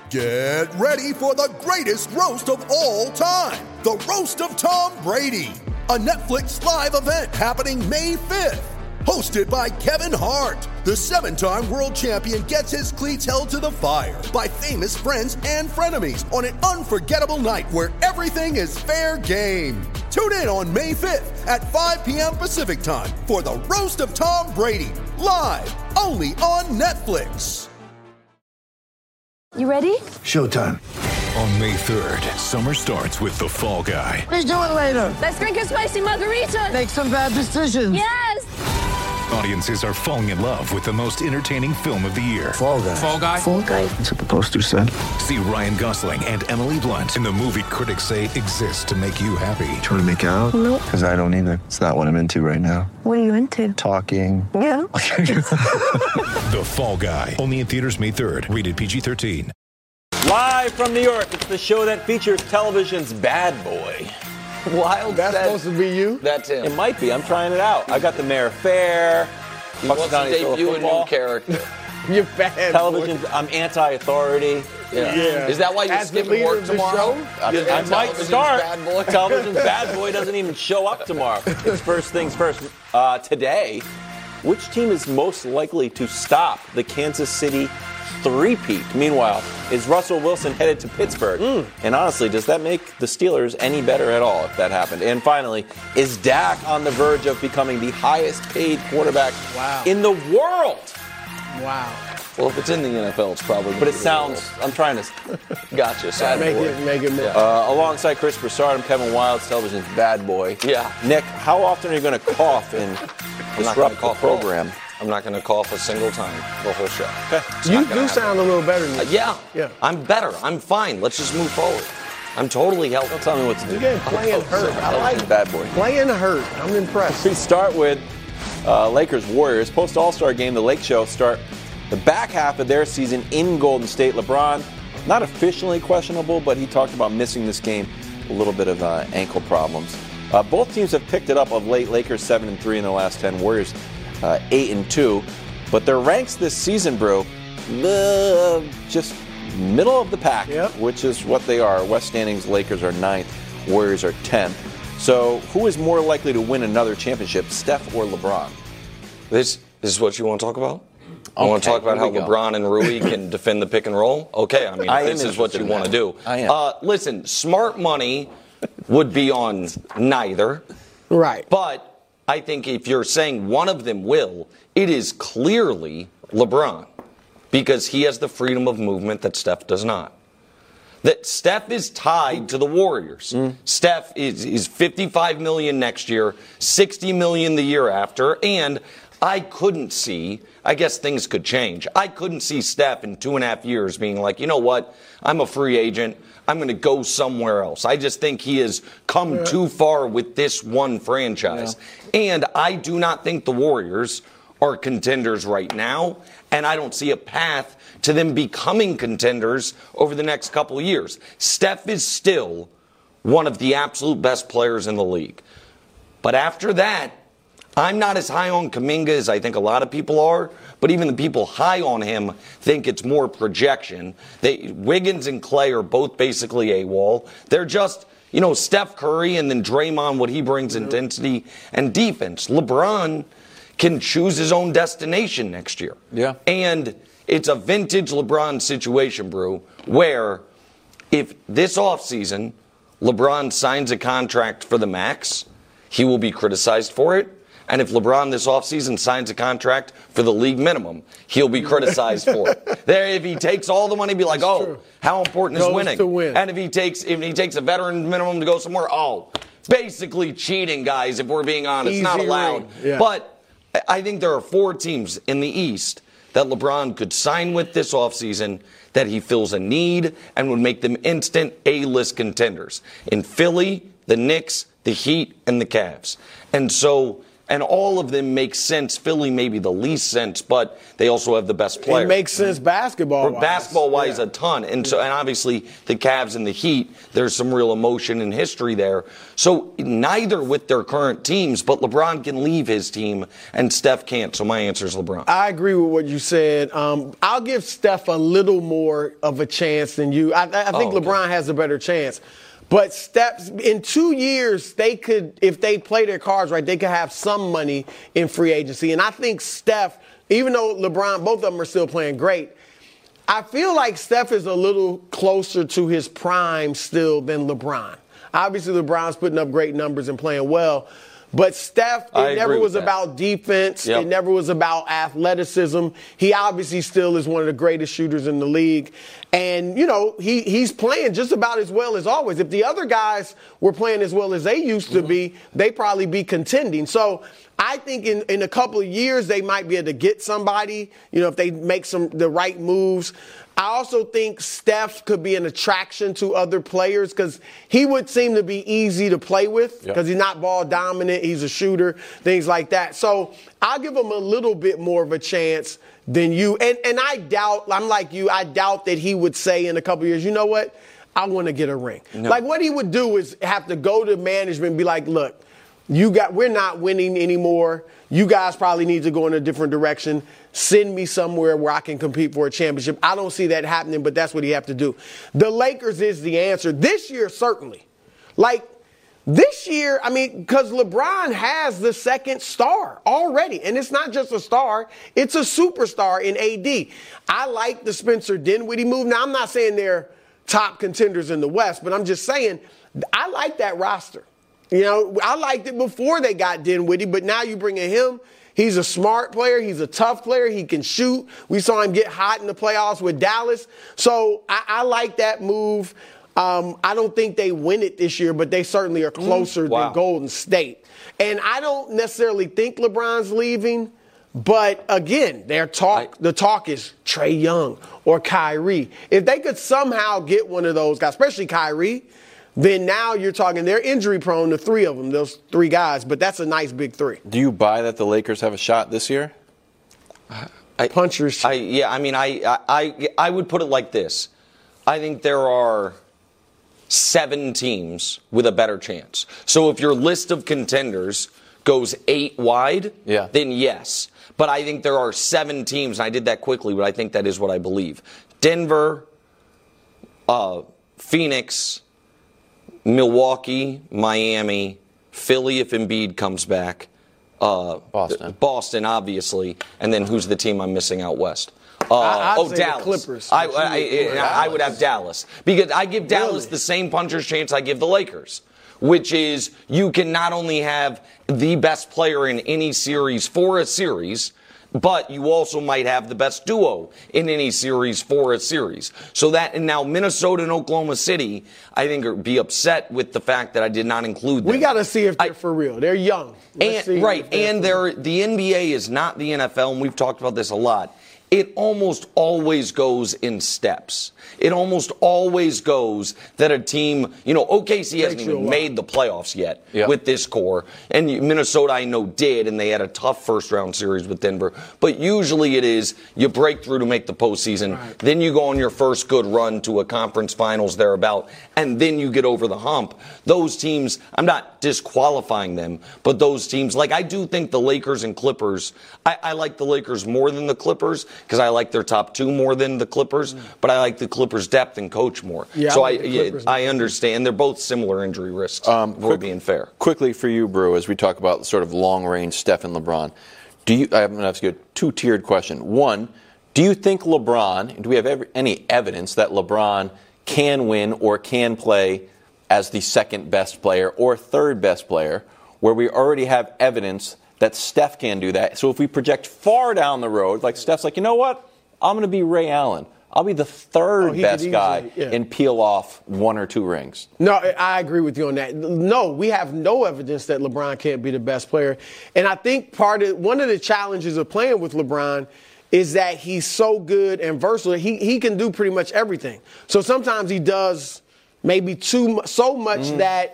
Get ready for the greatest roast of all time, the Roast of Tom Brady, a Netflix live event happening May 5th. Hosted by Kevin Hart, the 7-time world champion gets his cleats held to the fire by famous friends and frenemies on an unforgettable night where everything is fair game. Tune in on May 5th at 5 p.m. Pacific time for the Roast of Tom Brady, live only on Netflix. You ready? Showtime. On May 3rd, summer starts with The Fall Guy. Let's do it later. Let's drink a spicy margarita. Make some bad decisions. Yes! Audiences are falling in love with the most entertaining film of the year. Fall Guy. Fall Guy? Fall guy. That's what the poster said. See Ryan Gosling and Emily Blunt in the movie critics say exists to make you happy. Trying to make it out? Nope. Because I don't either. It's not what I'm into right now. What are you into? Talking. Yeah. The Fall Guy. Only in theaters May 3rd. Rated PG-13. Live from New York, it's the show that features television's bad boy. Wild That's says, supposed to be you? That's him. It might be. I'm trying it out. I got the Mayor Fair. He wants to debut a new character. You're bad. Television. I'm anti-authority. Yeah. Is that why you're As the skipping leader work of the tomorrow? show? I might start. Bad boy. Television's bad boy doesn't even show up tomorrow. It's first things first. Today, which team is most likely to stop the Kansas City three-peat? Meanwhile, is Russell Wilson headed to Pittsburgh? And honestly, does that make the Steelers any better at all if that happened? And finally, is Dak on the verge of becoming the highest-paid quarterback in the world? Wow. Well, if it's in the NFL, it's probably. But it sounds. I'm trying to. Gotcha. Sad Make boy. it more. Alongside Chris Broussard, I'm Kevin Wildes, television's bad boy. Yeah. Nick, how often are you going to cough and disrupt the program? I'm not going to cough a single time the whole show. Okay. You do sound a little better than you. Yeah. I'm better. I'm fine. Let's just move forward. I'm totally healthy. Don't tell me what to do. You're getting playing hurt. I like bad boy. playing hurt. I'm impressed. We start with Lakers Warriors. Post All-Star game, the Lake Show start the back half of their season in Golden State. LeBron, not officially questionable, but he talked about missing this game. A little bit of ankle problems. Both teams have picked it up of late. Lakers 7-3 in their last 10. Warriors 8-2. But their ranks this season, bro, just middle of the pack, which is what they are. West standings, Lakers are 9th, Warriors are 10th. So who is more likely to win another championship, Steph or LeBron? This is what you want to talk about? I want to talk about how LeBron and Rui can defend the pick and roll? Okay, I mean, this is what you want to do. I am. Listen, smart money would be on neither. Right. But I think if you're saying one of them will, it is clearly LeBron because he has the freedom of movement that Steph does not. That Steph is tied to the Warriors. Steph is $55 million next year, $60 million the year after, and I couldn't see, I guess things could change. I couldn't see Steph in 2.5 years being like, you know what, I'm a free agent. I'm going to go somewhere else. I just think he has come too far with this one franchise. Yeah. And I do not think the Warriors are contenders right now, and I don't see a path to them becoming contenders over the next couple of years. Steph is still one of the absolute best players in the league. But after that, I'm not as high on Kuminga as I think a lot of people are, but even the people high on him think it's more projection. Wiggins and Clay are both basically AWOL. They're just, Steph Curry and then Draymond, what he brings intensity and defense. LeBron can choose his own destination next year. Yeah. And it's a vintage LeBron situation, Brew, where if this offseason LeBron signs a contract for the max, he will be criticized for it. And if LeBron this offseason signs a contract for the league minimum, he'll be criticized for it. If he takes all the money, be like, how important is winning? To win. And if he takes a veteran minimum to go somewhere, it's basically cheating, guys, if we're being honest. Easy not allowed. Yeah. But I think there are 4 teams in the East that LeBron could sign with this offseason that he feels a need and would make them instant A-list contenders. In Philly, the Knicks, the Heat, and the Cavs. And so And all of them make sense. Philly maybe the least sense, but they also have the best player. It makes sense basketball-wise. Basketball-wise, a ton. And so, and obviously the Cavs and the Heat, there's some real emotion and history there. So neither with their current teams, but LeBron can leave his team and Steph can't. So my answer is LeBron. I agree with what you said. I'll give Steph a little more of a chance than you. I think LeBron has a better chance. But Steph, in 2 years, they could, if they play their cards right, they could have some money in free agency. And I think Steph, even though LeBron, both of them are still playing great, I feel like Steph is a little closer to his prime still than LeBron. Obviously, LeBron's putting up great numbers and playing well. But Steph, it never was about defense. Yep. It never was about athleticism. He obviously still is one of the greatest shooters in the league. And, you know, he's playing just about as well as always. If the other guys were playing as well as they used to be, they'd probably be contending. So I think in a couple of years they might be able to get somebody, you know, if they make the right moves. I also think Steph could be an attraction to other players because he would seem to be easy to play with because he's not ball dominant. He's a shooter, things like that. So I'll give him a little bit more of a chance than you. And I doubt, I'm like you, I doubt that he would say in a couple of years, you know what, I want to get a ring. No. Like what he would do is have to go to management and be like, look, we're not winning anymore. You guys probably need to go in a different direction. Send me somewhere where I can compete for a championship. I don't see that happening, but that's what he have to do. The Lakers is the answer. This year, certainly. Like, this year, I mean, because LeBron has the second star already. And it's not just a star. It's a superstar in AD. I like the Spencer Dinwiddie move. Now, I'm not saying they're top contenders in the West, but I'm just saying I like that roster. You know, I liked it before they got Dinwiddie, but now you bring in him. He's a smart player. He's a tough player. He can shoot. We saw him get hot in the playoffs with Dallas. So I like that move. I don't think they win it this year, but they certainly are closer than Golden State. And I don't necessarily think LeBron's leaving. But, again, the talk is Trae Young or Kyrie. If they could somehow get one of those guys, especially Kyrie, then now you're talking they're injury prone, the three of them, those three guys. But that's a nice big three. Do you buy that the Lakers have a shot this year? Punchers. I would put it like this. I think there are 7 teams with a better chance. So if your list of contenders goes 8 wide, then yes. But I think there are 7 teams, and I did that quickly, but I think that is what I believe. Denver, Phoenix, Milwaukee, Miami, Philly if Embiid comes back, Boston, obviously, and then who's the team I'm missing out west? Dallas. The Clippers. I would have Dallas because I give Dallas the same puncher's chance I give the Lakers, which is you can not only have the best player in any series for a series, but you also might have the best duo in any series for a series. So that, and now Minnesota and Oklahoma City, I think, would be upset with the fact that I did not include them. We got to see if they're for real. They're young. The NBA is not the NFL, and we've talked about this a lot. It almost always goes in steps. It almost always goes that a team, OKC hasn't even made the playoffs yet with this core. And Minnesota, I know, did, and they had a tough first-round series with Denver. But usually it is you break through to make the postseason. Right. Then you go on your first good run to a conference finals thereabout, and then you get over the hump. Those teams, I'm not disqualifying them, but those teams, like I do think the Lakers and Clippers, I like the Lakers more than the Clippers because I like their top 2 more than the Clippers, but I like the Clippers' depth and coach more. Yeah, so I understand. They're both similar injury risks, for being fair. Quickly for you, Brew, as we talk about sort of long-range Steph and LeBron, I'm going to ask you a 2-tiered question. One, do you think LeBron, do we have any evidence that LeBron can win or can play as the second best player or third best player, where we already have evidence that Steph can do that? So if we project far down the road, like Steph's like, you know what? I'm going to be Ray Allen. I'll be the third best guy and peel off 1 or 2 rings. No, I agree with you on that. No, we have no evidence that LeBron can't be the best player. And I think one of the challenges of playing with LeBron is that he's so good and versatile. He can do pretty much everything. So sometimes he does maybe so much that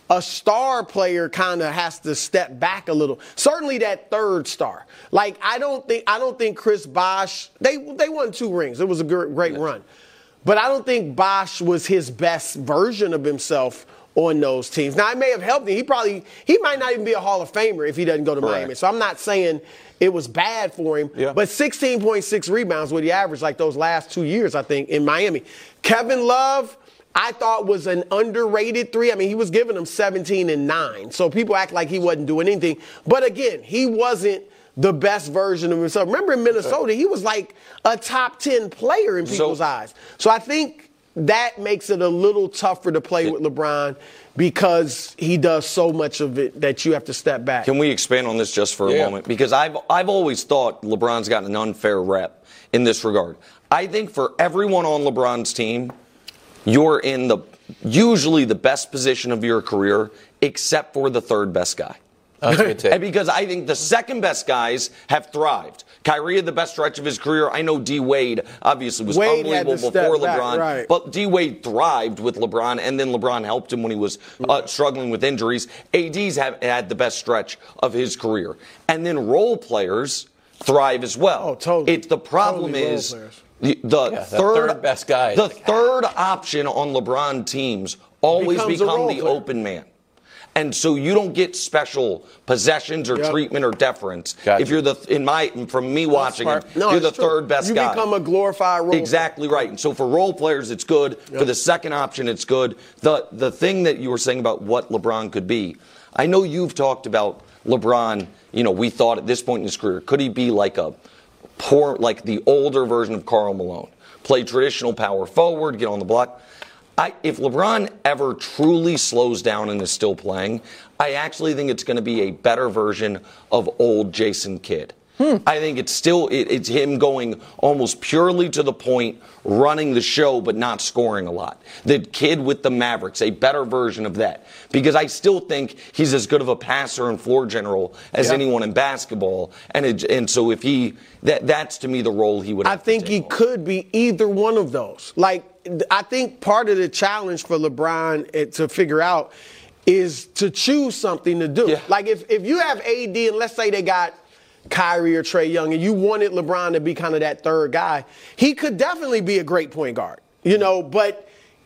a star player kind of has to step back a little. Certainly that third star. Like I don't think Chris Bosh. They won 2 rings. It was a great run, but I don't think Bosh was his best version of himself on those teams. Now it may have helped him. He might not even be a Hall of Famer if he doesn't go to Miami. So I'm not saying it was bad for him. Yeah. But 16.6 rebounds what he averaged like those last 2 years, I think, in Miami. Kevin Love, I thought was an underrated 3. I mean, he was giving them 17 and 9. So people act like he wasn't doing anything. But again, he wasn't the best version of himself. Remember in Minnesota, he was like a top 10 player in people's eyes. So I think that makes it a little tougher to play with LeBron because he does so much of it that you have to step back. Can we expand on this just for a moment? Because I've always thought LeBron's gotten an unfair rep in this regard. I think for everyone on LeBron's team, you're in usually the best position of your career, except for the third best guy. That's a good take. And because I think the second best guys have thrived. Kyrie had the best stretch of his career. I know D. Wade obviously was unbelievable before LeBron. Right. But D. Wade thrived with LeBron, and then LeBron helped him when he was struggling with injuries. AD's had the best stretch of his career. And then role players thrive as well. Oh, totally. The problem totally is the third best guy. The third option on LeBron teams always become the open man. And so you don't get special possessions or treatment or deference. Gotcha. If you're from me watching him, you're the third best guy. You become a glorified role Exactly player. right. And so for role players, it's good. Yep. For the second option, it's good. The thing that you were saying about what LeBron could be, I know you've talked about LeBron, we thought at this point in his career, could he be like the older version of Karl Malone? Play traditional power forward, get on the block. If LeBron ever truly slows down and is still playing, I actually think it's going to be a better version of old Jason Kidd. I think it's him going almost purely to the point, running the show but not scoring a lot. The Kid with the Mavericks, a better version of that. Because I still think he's as good of a passer and floor general as anyone in basketball. And so if that's to me the role he would have I think he could be either one of those. Like, I think part of the challenge for LeBron to figure out is to choose something to do. Yeah. Like if you have AD and let's say they got Kyrie or Trae Young and you wanted LeBron to be kind of that third guy, he could definitely be a great point guard, but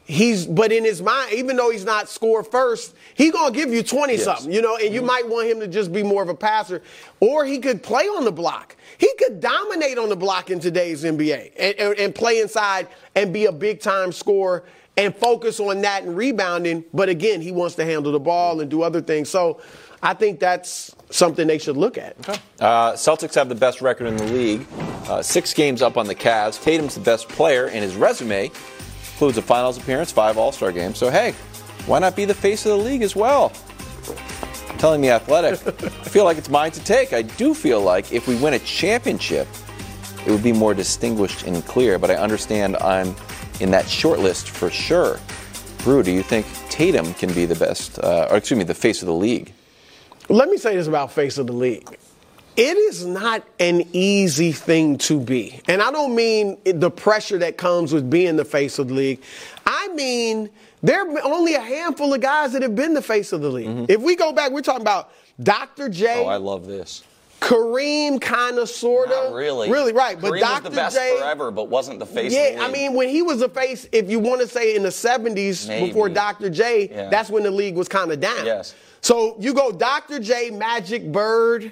in his mind, even though he's not score first, he's going to give you 20-something, and you might want him to just be more of a passer. Or he could play on the block. He could dominate on the block in today's NBA and play inside and be a big-time scorer and focus on that and rebounding. But, again, he wants to handle the ball and do other things. So I think that's something they should look at. Okay. Celtics have the best record in the league, 6 games up on the Cavs. Tatum's the best player, and his resume includes a finals appearance, 5 All-Star games. So, hey, why not be the face of the league as well? Telling me Athletic. I feel like it's mine to take. I do feel like if we win a championship, it would be more distinguished and clear, but I understand I'm in that short list for sure. Brew, do you think Tatum can be the best, the face of the league? Let me say this about face of the league. It is not an easy thing to be. And I don't mean the pressure that comes with being the face of the league. I mean, there are only a handful of guys that have been the face of the league. Mm-hmm. If we go back, we're talking about Dr. J. Oh, I love this. Kareem, kind of, sort of. Not really. Really, right. Kareem but Dr. was the best J, forever, but wasn't the face of the league. Yeah, I mean, when he was the face, if you want to say in the 70s, Maybe. Before Dr. J, that's when the league was kind of down. Yes. So you go Dr. J, Magic, Bird,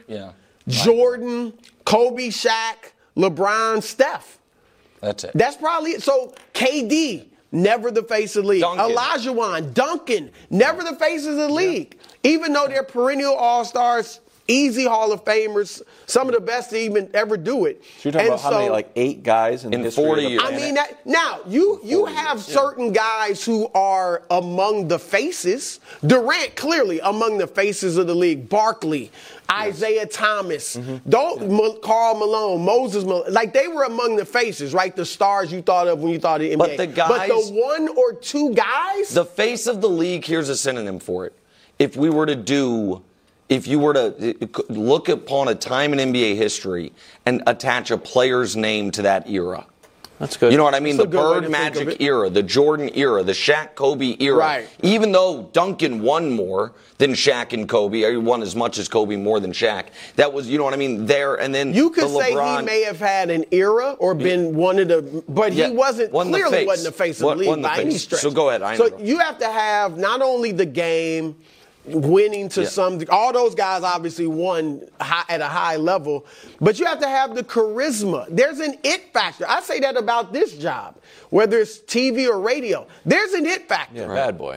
Jordan, Kobe, Shaq, LeBron, Steph. That's it. That's probably it. So KD, never the face of the league. Duncan. Olajuwon, Duncan, never the faces of the league. Even though they're perennial all-stars, easy Hall of Famers, some of the best to even ever do it. So you're talking about how many, 8 guys in the history 40 of the years. planet? I mean, now, you have certain guys who are among the faces. Durant, clearly, among the faces of the league. Barkley, Isaiah Thomas, Karl Malone, Moses Malone. Like, they were among the faces, right? The stars you thought of when you thought of NBA. But the guys, but the 1 or 2 guys? The face of the league, here's a synonym for it. If you were to look upon a time in NBA history and attach a player's name to that era, That's good. You know what I mean? That's The a good way Bird to think of Magic it. era, the Jordan era, the Shaq Kobe era. Right. Even though Duncan won more than Shaq and Kobe, or he won as much as Kobe, more than Shaq. That was, you know what I mean? There and then You could the say LeBron, he may have had an era or been one of the, but Yeah, he wasn't wasn't the clearly face. wasn't the face of the league Wasn't the by any face. stretch. So go ahead, I So know. you have to have not only the game, winning to Yeah. some. All those guys obviously won at a high level, but you have to have the charisma. There's an it factor. I say that about this job, whether it's TV or radio. There's an it factor. Yeah, bad boy.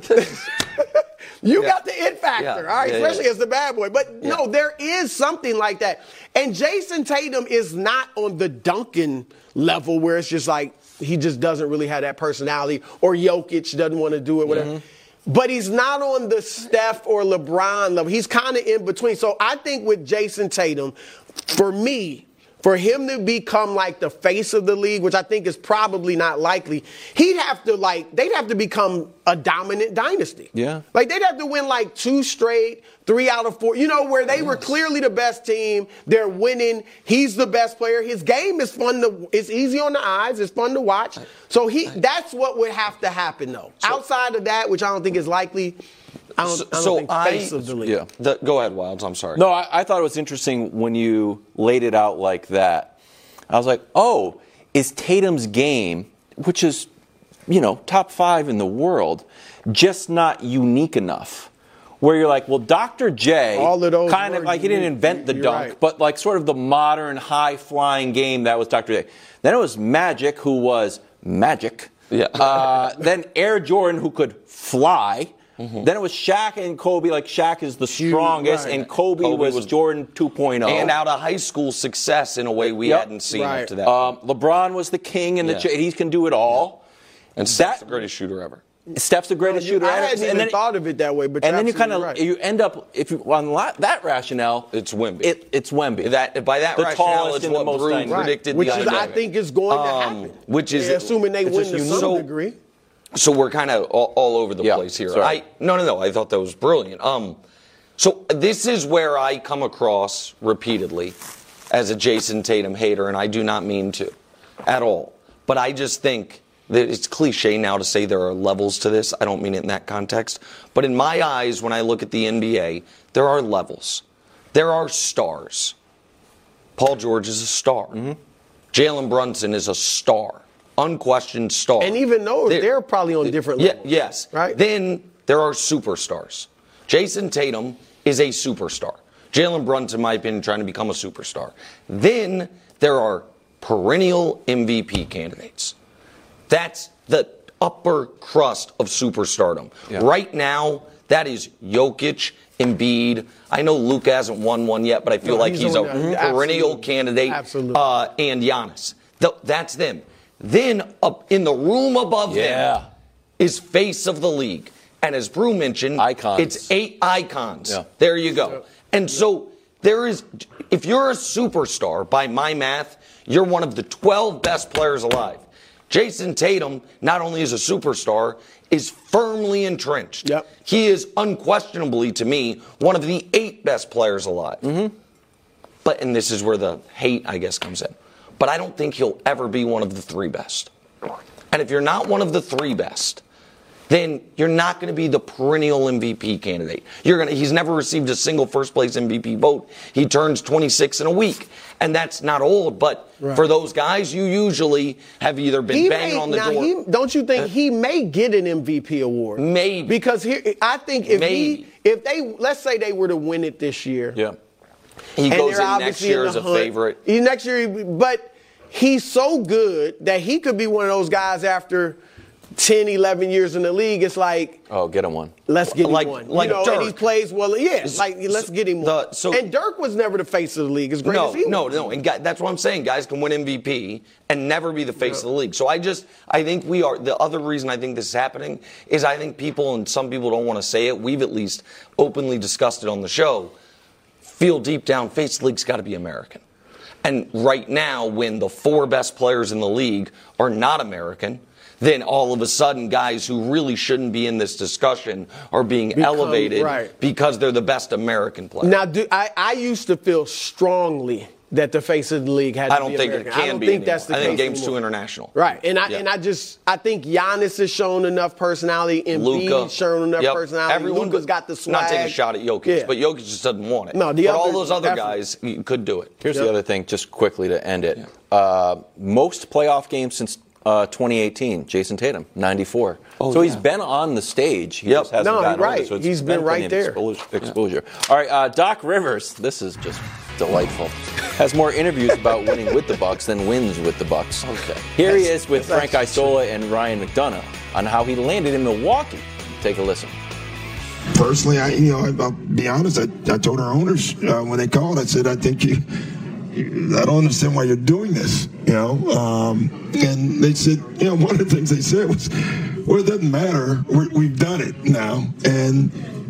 You got the it factor, Yeah. all right, Yeah, especially yeah. as the bad boy. But no, there is something like that. And Jason Tatum is not on the Duncan level where it's just like he just doesn't really have that personality, or Jokic doesn't want to do it, whatever. But he's not on the Steph or LeBron level. He's kind of in between. So I think with Jason Tatum, for me, for him to become like the face of the league, which I think is probably not likely, they'd have to become a dominant dynasty. Yeah. Like they'd have to win like 2 straight, 3 out of 4, where they were clearly the best team. They're winning. He's the best player. His game is it's easy on the eyes. It's fun to watch. So that's what would have to happen though. Outside of that, which I don't think is likely, I don't think face of the league. Yeah. Go ahead, Wilds. I'm sorry. No, I thought it was interesting when you laid it out like that. I was like, oh, is Tatum's game, which is, top 5 in the world, just not unique enough? Where you're like, well, Dr. J, All of those kind of were like he didn't unique. invent the You're dunk, right. but like sort of the modern high-flying game that was Dr. J. Then it was Magic, who was magic. Yeah. Then Air Jordan, who could fly. Then it was Shaq and Kobe. Like Shaq is the strongest, right. and Kobe was was Jordan 2.0. And out of high school success in a way we Yep. hadn't seen Right. up to that. LeBron was the king, and he can do it all. and Steph's the greatest shooter ever. Steph's the greatest shooter I ever. hadn't even thought of it that way, but and then you kind of you end up on that rationale. It's Wemby. It's Wemby. By that the rationale, tallest it's and the what most Brew dynamic. predicted which the is, other I day. think is going to happen. which is- assuming they it's win just to unique. some So- degree. So we're kind of all over the Yeah, place here. sorry. No. I thought that was brilliant. So this is where I come across repeatedly as a Jason Tatum hater, and I do not mean to at all. But I just think that it's cliche now to say there are levels to this. I don't mean it in that context. But in my eyes, when I look at the NBA, there are levels. There are stars. Paul George is a star. Jalen Brunson is a star. Unquestioned star. And even though they're probably on different levels. Yes. Right? Then there are superstars. Jason Tatum is a superstar. Jalen Brunson, in my opinion, trying to become a superstar. Then there are perennial MVP candidates. That's the upper crust of superstardom. Yeah. Right now, that is Jokic, Embiid. I know Luka hasn't won one yet, but I feel No, like he's he's a on that. perennial Absolutely. candidate. Absolutely. And Giannis. That's them. Then up in the room above them is face of the league. And as Brew mentioned, Icons. it's 8 icons. Yeah. There you go. And so there is, if you're a superstar, by my math, you're one of the 12 best players alive. Jason Tatum, not only is a superstar, is firmly entrenched. Yep. He is unquestionably, to me, one of the 8 best players alive. But, and this is where the hate, I guess, comes in. But I don't think he'll ever be one of the 3 best. And if you're not one of the 3 best, then you're not going to be the perennial MVP candidate. He's never received a single first-place MVP vote. He turns 26 in a week. And that's not old, but for those guys, you usually have either been banging on the door. Don't you think he may get an MVP award? Maybe. Because I think if they, let's say they were to win it this year. Yeah. He and goes they're in next obviously year in as the a hunt. favorite. Next year, but he's so good that he could be one of those guys after 10, 11 years in the league. It's like, Oh, get him one. let's get him Like- one. like and he Dirk. plays well. Let's get him one. And Dirk was never the face of the league. As great as he was. No. And that's what I'm saying. Guys can win MVP and never be the face of the league. So I think we are. The other reason I think this is happening is I think people, and some people don't want to say it, we've at least openly discussed it on the show, feel deep down, face of the league's got to be American. And right now, when the 4 best players in the league are not American, then all of a sudden guys who really shouldn't be in this discussion are being elevated because they're the best American player. Now, I used to feel strongly that the face of the league had to be I don't think American. it can I don't be think anymore. that's the I case think game's anymore. too international. Right, and I think Giannis has shown enough personality. Embiid's shown enough personality. Luka's got the swag. Not taking a shot at Jokic, but Jokic just doesn't want it. No, but all those other guys could do it. Here's the other thing, just quickly to end it. Most playoff games since 2018, Jason Tatum, 94. So he's been on the stage. He just hasn't gotten over, so he's been right there. Exposure. All right, Doc Rivers, this is just delightful. Has more interviews about winning with the Bucks than wins with the Bucks. Okay. Here he is with Frank Isola and Ryan McDonough on how he landed in Milwaukee. Take a listen. Personally, I'll be honest. I told our owners when they called, I said, I think I don't understand why you're doing this, And they said, one of the things they said was, well, it doesn't matter. We've done it now, and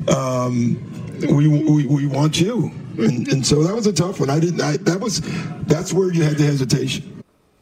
we want you. And so that was a tough one. That's where you had the hesitation.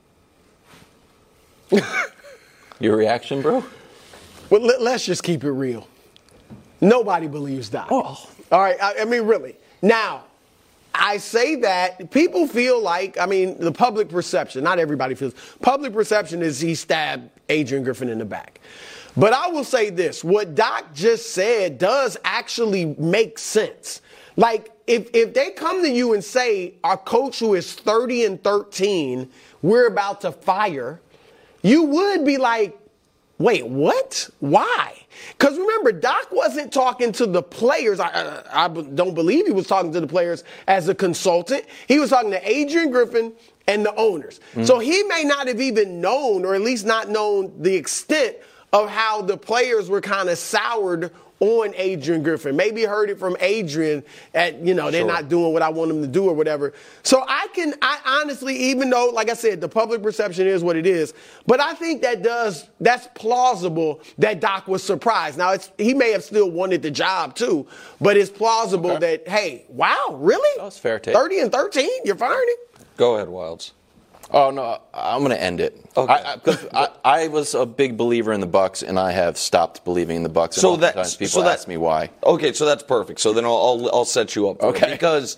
Your reaction, bro? Well, let's just keep it real. Nobody believes Doc. Oh. All right, I mean, really. Now, I say that people feel like, the public perception, not everybody feels, public perception is he stabbed Adrian Griffin in the back. But I will say this, what Doc just said does actually make sense. Like, if they come to you and say, our coach who is 30-13, we're about to fire, you would be like, wait, what? Why? Because remember, Doc wasn't talking to the players. I don't believe he was talking to the players as a consultant. He was talking to Adrian Griffin and the owners. Mm-hmm. So he may not have even known, or at least not known the extent of how the players were kind of soured on Adrian Griffin. Maybe heard it from Adrian at, they're not doing what I want them to do or whatever. So I honestly, even though, like I said, the public perception is what it is, but I think that's plausible that Doc was surprised. Now, he may have still wanted the job too, but it's plausible that, hey, wow, really? That's fair take. 30-13, you're firing him? Go ahead, Wilds. Oh, no, I'm going to end it. Okay. I was a big believer in the Bucks, and I have stopped believing in the Bucks. And oftentimes people ask me why. Okay, so that's perfect. So then I'll set you up for it. Because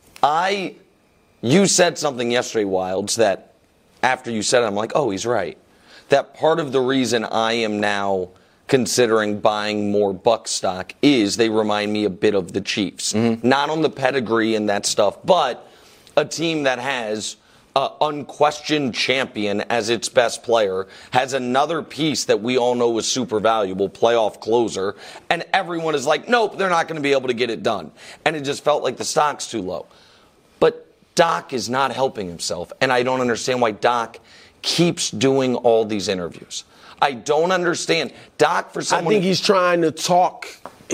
you said something yesterday, Wilds, that after you said it, I'm like, oh, he's right. That part of the reason I am now considering buying more Bucs stock is they remind me a bit of the Chiefs. Mm-hmm. Not on the pedigree and that stuff, but a team that has unquestioned champion as its best player, has another piece that we all know is super valuable, playoff closer, and everyone is like, nope, they're not going to be able to get it done. And it just felt like the stock's too low. But Doc is not helping himself, and I don't understand why Doc keeps doing all these interviews. I don't understand. Doc, for someone... I think he's trying to talk.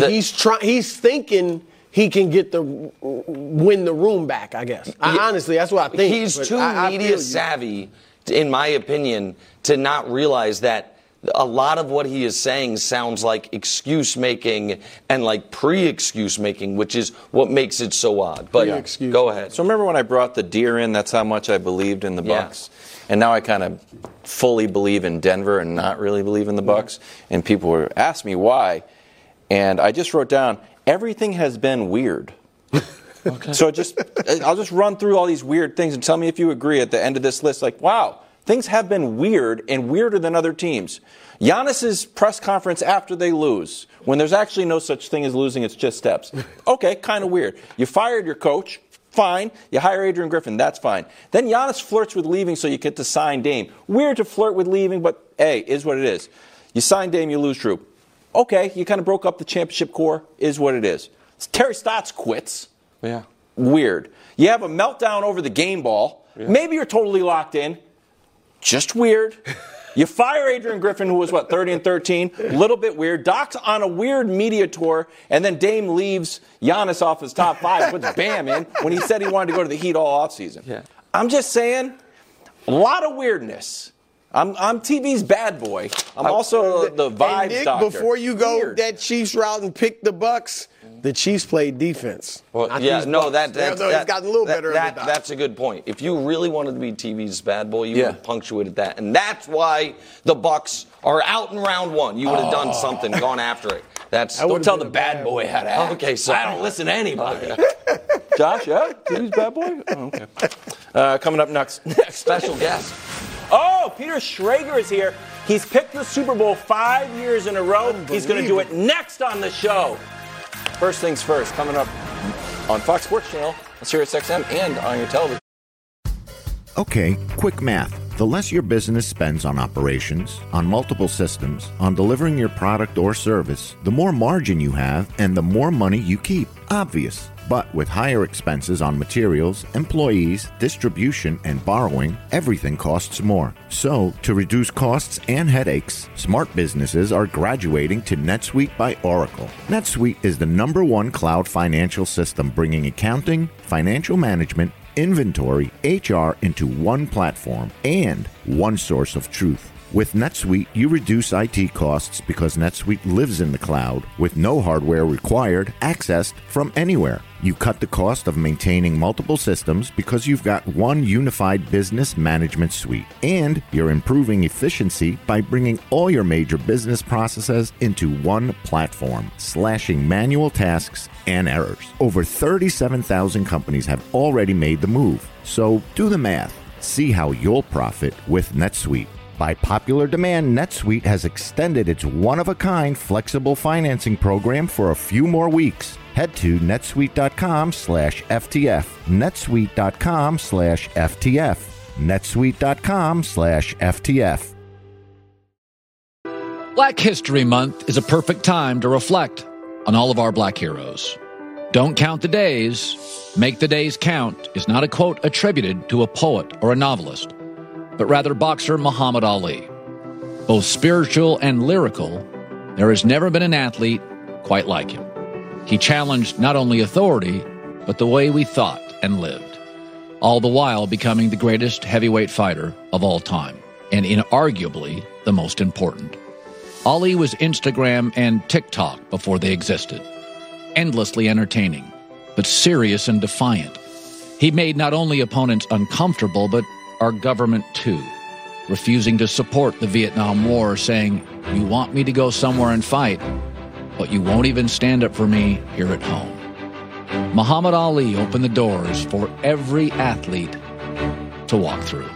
He's thinking... he can win the room back, I guess. Honestly, that's what I think. He's too media savvy, in my opinion, to not realize that a lot of what he is saying sounds like excuse making and like pre-excuse making, which is what makes it so odd. But go ahead. So remember when I brought the deer in? That's how much I believed in the Bucs. And now I kind of fully believe in Denver and not really believe in the Bucs. And people were asking me why. And I just wrote down, everything has been weird. Okay. So I'll just run through all these weird things and tell me if you agree at the end of this list. Like, wow, things have been weird and weirder than other teams. Giannis's press conference after they lose, when there's actually no such thing as losing, it's just steps. Okay, kind of weird. You fired your coach, fine. You hire Adrian Griffin, that's fine. Then Giannis flirts with leaving so you get to sign Dame. Weird to flirt with leaving, but hey, is what it is. You sign Dame, you lose Drew. Okay, you kind of broke up the championship core, is what it is. Terry Stotts quits. Yeah. Weird. You have a meltdown over the game ball. Yeah. Maybe you're totally locked in. Just weird. You fire Adrian Griffin, who was, 30-13? A little bit weird. Doc's on a weird media tour, and then Dame leaves Giannis off his top 5, puts Bam in, when he said he wanted to go to the Heat all offseason. Yeah. I'm just saying, a lot of weirdness. I'm TV's bad boy. I'm also the vibes Nick, doctor. Before you go that Chiefs route and pick the Bucs, the Chiefs played defense. Well, that's gotten a little better. That's a good point. If you really wanted to be TV's bad boy, you would have punctuated that, and that's why the Bucs are out in round 1. You would have done something, gone after it. Don't tell the bad boy how to act. Okay, so I don't listen to anybody. Josh, yeah? He's bad boy? Oh, okay. Coming up next. Special guest. Oh, Peter Schrager is here. He's picked the Super Bowl 5 years in a row. He's going to do it next on the show. First things first, coming up on Fox Sports Channel, SiriusXM, and on your television. Okay, quick math. The less your business spends on operations, on multiple systems, on delivering your product or service, the more margin you have and the more money you keep. Obvious. But with higher expenses on materials, employees, distribution, and borrowing, everything costs more. So, to reduce costs and headaches, smart businesses are graduating to NetSuite by Oracle. NetSuite is the #1 cloud financial system bringing accounting, financial management, inventory, HR into one platform and one source of truth. With NetSuite, you reduce IT costs because NetSuite lives in the cloud with no hardware required, accessed from anywhere. You cut the cost of maintaining multiple systems because you've got one unified business management suite. And you're improving efficiency by bringing all your major business processes into one platform, slashing manual tasks and errors. Over 37,000 companies have already made the move. So do the math. See how you'll profit with NetSuite. By popular demand, NetSuite has extended its one-of-a-kind flexible financing program for a few more weeks. Head to netsuite.com/FTF. netsuite.com/FTF. netsuite.com/FTF. Black History Month is a perfect time to reflect on all of our black heroes. Don't count the days, make the days count is not a quote attributed to a poet or a novelist, but rather boxer Muhammad Ali. Both spiritual and lyrical, there has never been an athlete quite like him. He challenged not only authority, but the way we thought and lived, all the while becoming the greatest heavyweight fighter of all time, and inarguably the most important. Ali was Instagram and TikTok before they existed. Endlessly entertaining, but serious and defiant. He made not only opponents uncomfortable, but our government too, refusing to support the Vietnam War, saying, "You want me to go somewhere and fight, but you won't even stand up for me here at home." Muhammad Ali opened the doors for every athlete to walk through.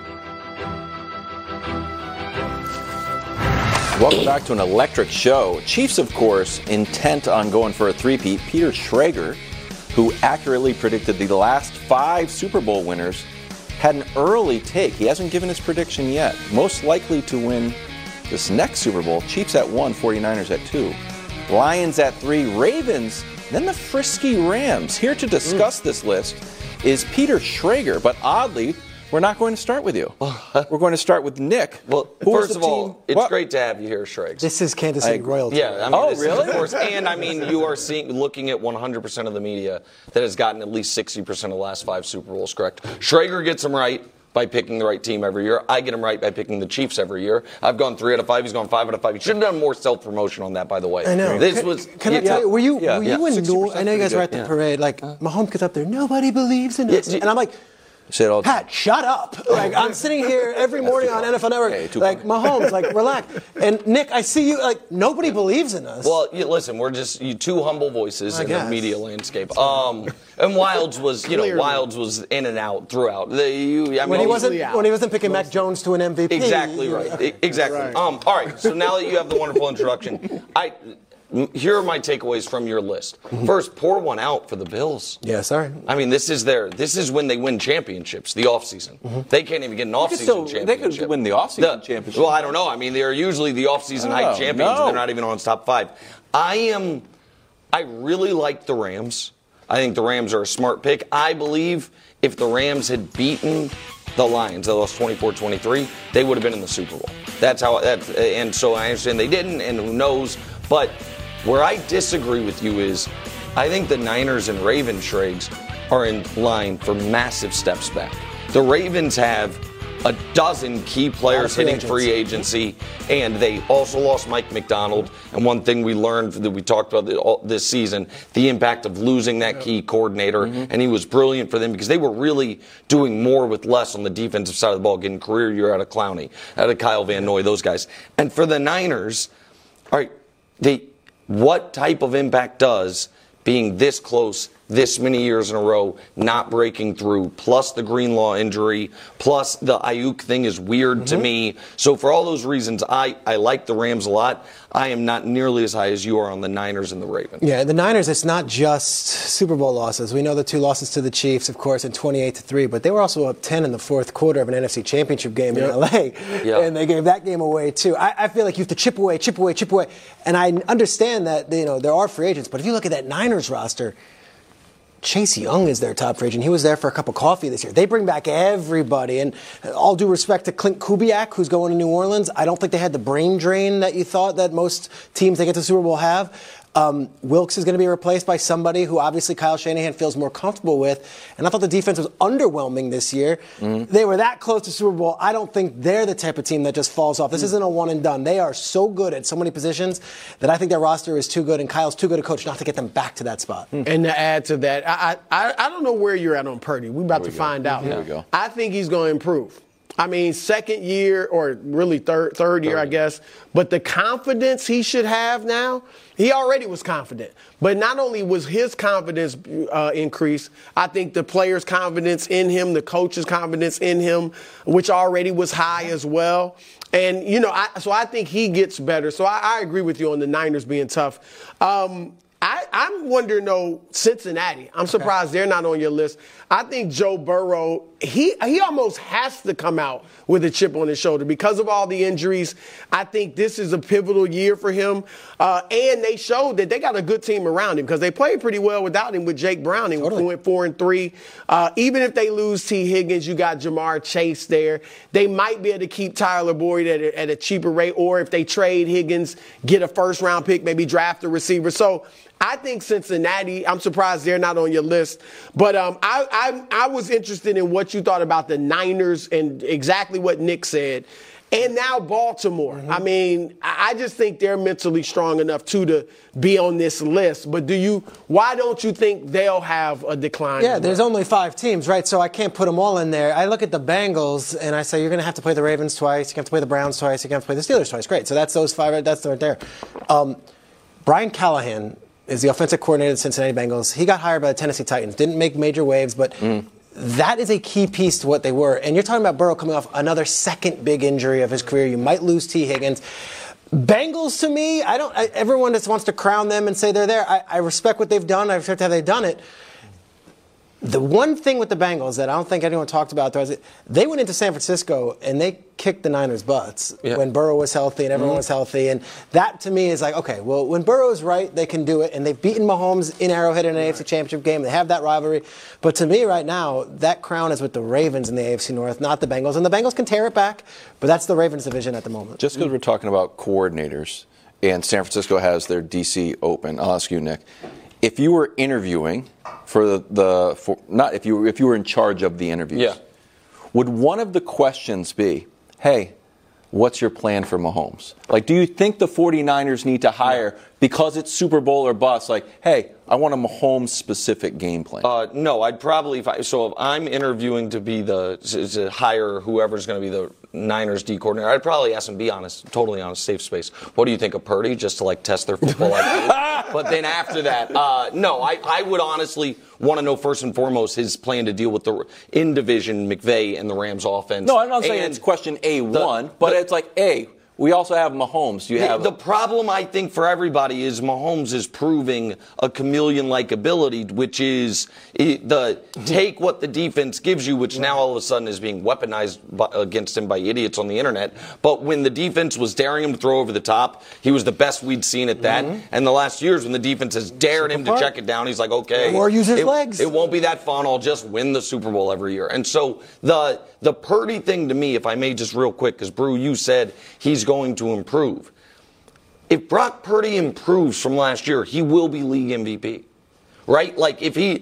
Welcome back to an electric show. Chiefs, of course, intent on going for a three-peat. Peter Schrager, who accurately predicted the last 5 Super Bowl winners, had an early take. He hasn't given his prediction yet. Most likely to win this next Super Bowl. Chiefs at 1, 49ers at 2. Lions at 3, Ravens, then the frisky Rams. Here to discuss this list is Peter Schrager, but oddly, we're not going to start with you. We're going to start with Nick. Well, first of all, it's great to have you here, Schrags. This is Kansas City royalty. Yeah, I mean, oh, really? Of course, and I mean, you are looking at 100% of the media that has gotten at least 60% of the last 5 Super Bowls correct. Schrager gets them right by picking the right team every year. I get him right by picking the Chiefs every year. I've gone 3 out of 5. He's gone 5 out of 5. He should have done more self-promotion on that, by the way. I know. This Can I tell you, were you in I know you guys were at the yeah. parade. Like, Mahomes gets up there, nobody believes in us. And I'm like, Pat, shut up. Like, I'm sitting here every morning on NFL Network, like, Mahomes, like, relax. And, Nick, I see you, like, nobody believes in us. Well, listen, we're just 2 humble voices in the media landscape. And Wilds was, Wilds was in and out throughout. When he wasn't picking Mac Jones to an MVP. Exactly right. Exactly. Right. All right, so now that you have the wonderful introduction, here are my takeaways from your list. First, pour one out for the Bills. Yeah, sorry. I mean, this is when they win championships, the offseason. They can't even get an offseason championship. They could win the offseason championship. Well, I don't know. I mean, they're usually the offseason hype champions, and they're not even on top 5. I really like the Rams. I think the Rams are a smart pick. I believe if the Rams had beaten the Lions, they lost 24-23, they would have been in the Super Bowl. And so I understand they didn't, and who knows. But where I disagree with you is I think the Niners and Ravens, Schrags, are in line for massive steps back. The Ravens have a dozen key players hitting free agency, and they also lost Mike McDonald. And one thing we learned that we talked about this season, the impact of losing that key coordinator, and he was brilliant for them because they were really doing more with less on the defensive side of the ball, getting career year out of Clowney, out of Kyle Van Noy, those guys. And for the Niners, all right, what type of impact does being this close this many years in a row, not breaking through, plus the Greenlaw injury, plus the Ayuk thing is weird to me. So for all those reasons, I like the Rams a lot. I am not nearly as high as you are on the Niners and the Ravens. Yeah, the Niners, it's not just Super Bowl losses. We know the 2 losses to the Chiefs, of course, in 28-3, but they were also up 10 in the fourth quarter of an NFC Championship game in L.A., and they gave that game away, too. I feel like you have to chip away. And I understand that, there are free agents, but if you look at that Niners roster, Chase Young is their top free agent. He was there for a cup of coffee this year. They bring back everybody. And all due respect to Clint Kubiak, who's going to New Orleans, I don't think they had the brain drain that you thought that most teams that get to the Super Bowl have. Wilkes is going to be replaced by somebody who obviously Kyle Shanahan feels more comfortable with. And I thought the defense was underwhelming this year. They were that close to Super Bowl. I don't think they're the type of team that just falls off. This isn't a one and done. They are so good at so many positions that I think their roster is too good, and Kyle's too good a coach not to get them back to that spot. And to add to that, I don't know where you're at on Purdy. We're about to find out. Here we go. I think he's going to improve. I mean, second year, or really third year, I guess. But the confidence he should have now, he already was confident. But not only was his confidence increased, I think the players' confidence in him, the coach's confidence in him, which already was high as well. And, so I think he gets better. So I agree with you on the Niners being tough. I'm wondering, though, Cincinnati. I'm surprised they're not on your list. I think Joe Burrow, he almost has to come out with a chip on his shoulder because of all the injuries. I think this is a pivotal year for him. And they showed that they got a good team around him because they played pretty well without him with Jake Browning, who went 4-3. Even if they lose T. Higgins, you got Jamar Chase there. They might be able to keep Tyler Boyd at a cheaper rate, or if they trade Higgins, get a first-round pick, maybe draft a receiver. So I think Cincinnati, I'm surprised they're not on your list. But I was interested in what you thought about the Niners and exactly what Nick said. And now Baltimore. I mean, I just think they're mentally strong enough, too, to be on this list. But why don't you think they'll have a decline? Yeah, there's only 5 teams, right? So I can't put them all in there. I look at the Bengals, and I say, you're going to have to play the Ravens twice. You're going to have to play the Browns twice. You're going to have to play the Steelers twice. Great. So that's those 5. That's right there. Brian Callahan is the offensive coordinator of the Cincinnati Bengals. He got hired by the Tennessee Titans. Didn't make major waves, but that is a key piece to what they were. And you're talking about Burrow coming off another second big injury of his career. You might lose T. Higgins. Bengals, to me, everyone just wants to crown them and say they're there. I respect what they've done. I respect how they've done it. The one thing with the Bengals that I don't think anyone talked about, though, is they went into San Francisco and they kicked the Niners' butts when Burrow was healthy and everyone was healthy. And that, to me, is like, okay, well, when Burrow's right, they can do it. And they've beaten Mahomes in Arrowhead in an AFC Championship game. They have that rivalry. But to me, right now, that crown is with the Ravens in the AFC North, not the Bengals. And the Bengals can tear it back, but that's the Ravens division at the moment. Just because we're talking about coordinators and San Francisco has their DC open, I'll ask you, Nick. If you were interviewing if you were in charge of the interviews, would one of the questions be, hey, what's your plan for Mahomes? Like, do you think the 49ers need to hire because it's Super Bowl or bust? Like, hey, I want a Mahomes-specific game plan. No, I'd probably, if I'm interviewing to hire whoever's going to be the Niners D coordinator, I'd probably ask them, be honest, totally honest, safe space. What do you think of Purdy, just to test their football IQ? But then after that, no, I would honestly want to know first and foremost his plan to deal with the in-division McVay and the Rams offense. No, I'm not saying it's question A1, but it's like, A, we also have Mahomes. The problem, I think, for everybody is Mahomes is proving a chameleon-like ability, which is take what the defense gives you, which now all of a sudden is being weaponized against him by idiots on the internet. But when the defense was daring him to throw over the top, he was the best we'd seen at that. And the last years when the defense has dared him to check it down, he's like, okay. Or use his legs. It won't be that fun. I'll just win the Super Bowl every year. And so the Purdy thing to me, if I may just real quick, because Brew, you said he's going to improve. If Brock Purdy improves from last year, he will be league MVP. Right? Like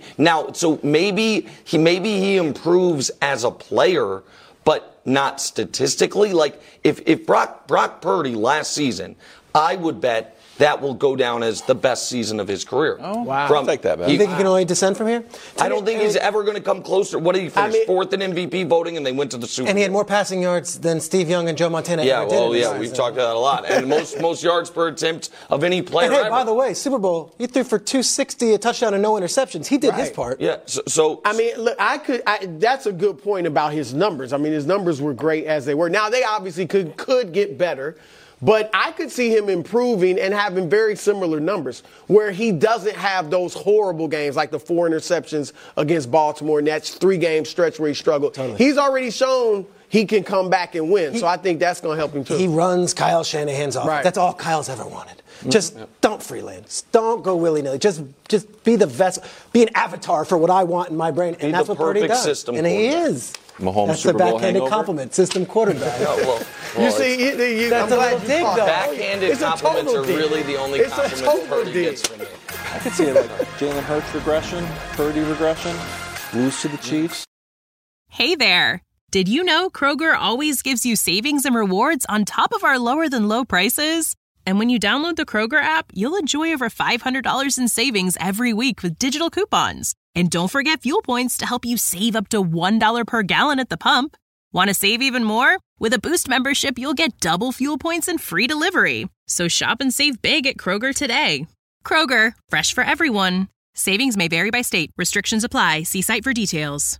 maybe he improves as a player, but not statistically. Like if Brock Purdy last season, I would bet that will go down as the best season of his career. Oh, wow. I'll take that, man. You think he can only descend from here? I don't think he's ever going to come closer. What did he finish? Fourth in MVP voting, and they went to the Super Bowl. And he had more passing yards than Steve Young and Joe Montana ever did. We've talked about that a lot. And most yards per attempt of any player and hey, ever. by the way, Super Bowl, he threw for 260, a touchdown, and no interceptions. He did his part. Yeah. So I mean, look, that's a good point about his numbers. I mean, his numbers were great as they were. Now, they obviously could get better. But I could see him improving and having very similar numbers where he doesn't have those horrible games like the 4 interceptions against Baltimore and that 3-game stretch where he struggled. Totally. He's already shown he can come back and win. So I think that's going to help him too. He runs Kyle Shanahan's offense. Right. That's all Kyle's ever wanted. Just don't freelance. Don't go willy-nilly. Just be the vessel. Be an avatar for what I want in my brain. And that's what Purdy does. And he is. Mahomes that's Super a Bowl backhanded hangover? compliment. System quarterback. You see, that's I'm a little glad dig, though. Backhanded compliments are really the only compliments Purdy gets from me. I could see it like Jalen Hurts regression, Purdy regression, lose to the Chiefs. Hey there. Did you know Kroger always gives you savings and rewards on top of our lower-than-low prices? And when you download the Kroger app, you'll enjoy over $500 in savings every week with digital coupons. And don't forget fuel points to help you save up to $1 per gallon at the pump. Want to save even more? With a Boost membership, you'll get double fuel points and free delivery. So shop and save big at Kroger today. Kroger, fresh for everyone. Savings may vary by state. Restrictions apply. See site for details.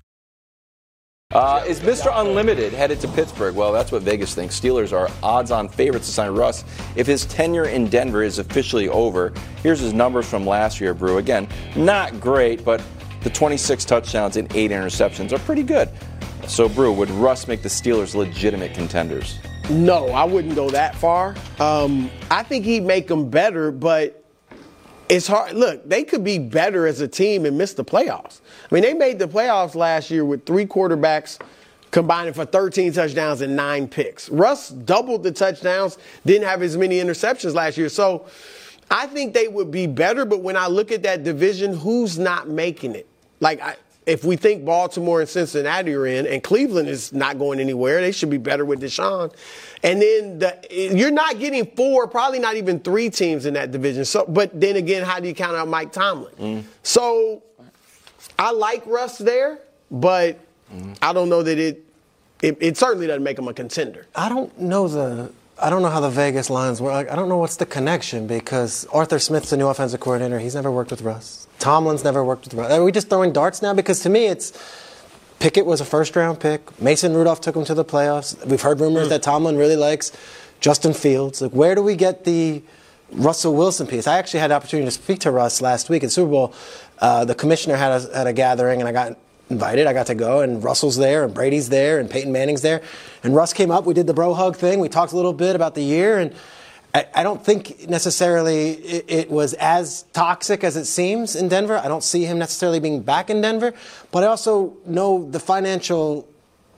Is Mr. Unlimited headed to Pittsburgh? Well, that's what Vegas thinks. Steelers are odds-on favorites to sign Russ if his tenure in Denver is officially over. Here's his numbers from last year, Brew. Again, not great, but the 26 touchdowns and 8 interceptions are pretty good. So, Brew, would Russ make the Steelers legitimate contenders? No, I wouldn't go that far. I think he'd make them better, but it's hard. Look, they could be better as a team and miss the playoffs. I mean, they made the playoffs last year with 3 quarterbacks combining for 13 touchdowns and 9 picks. Russ doubled the touchdowns, didn't have as many interceptions last year. So I think they would be better, but when I look at that division, who's not making it? Like, if we think Baltimore and Cincinnati are in, and Cleveland is not going anywhere, they should be better with Deshaun. And then you're not getting 4, probably not even 3 teams in that division. So, but then again, how do you count out Mike Tomlin? So I like Russ there, but I don't know that it certainly doesn't make him a contender. I don't know how the Vegas lines work. I don't know what's the connection because Arthur Smith's the new offensive coordinator. He's never worked with Russ. Tomlin's never worked with Russ. Are we just throwing darts now? Because to me, it's Pickett was a first-round pick. Mason Rudolph took him to the playoffs. We've heard rumors that Tomlin really likes Justin Fields. Like, where do we get the Russell Wilson piece? I actually had the opportunity to speak to Russ last week at Super Bowl. The commissioner had a gathering, and I got invited. I got to go, and Russell's there, and Brady's there, and Peyton Manning's there. And Russ came up. We did the bro hug thing. We talked a little bit about the year, and I don't think necessarily it was as toxic as it seems in Denver. I don't see him necessarily being back in Denver, but I also know the financial,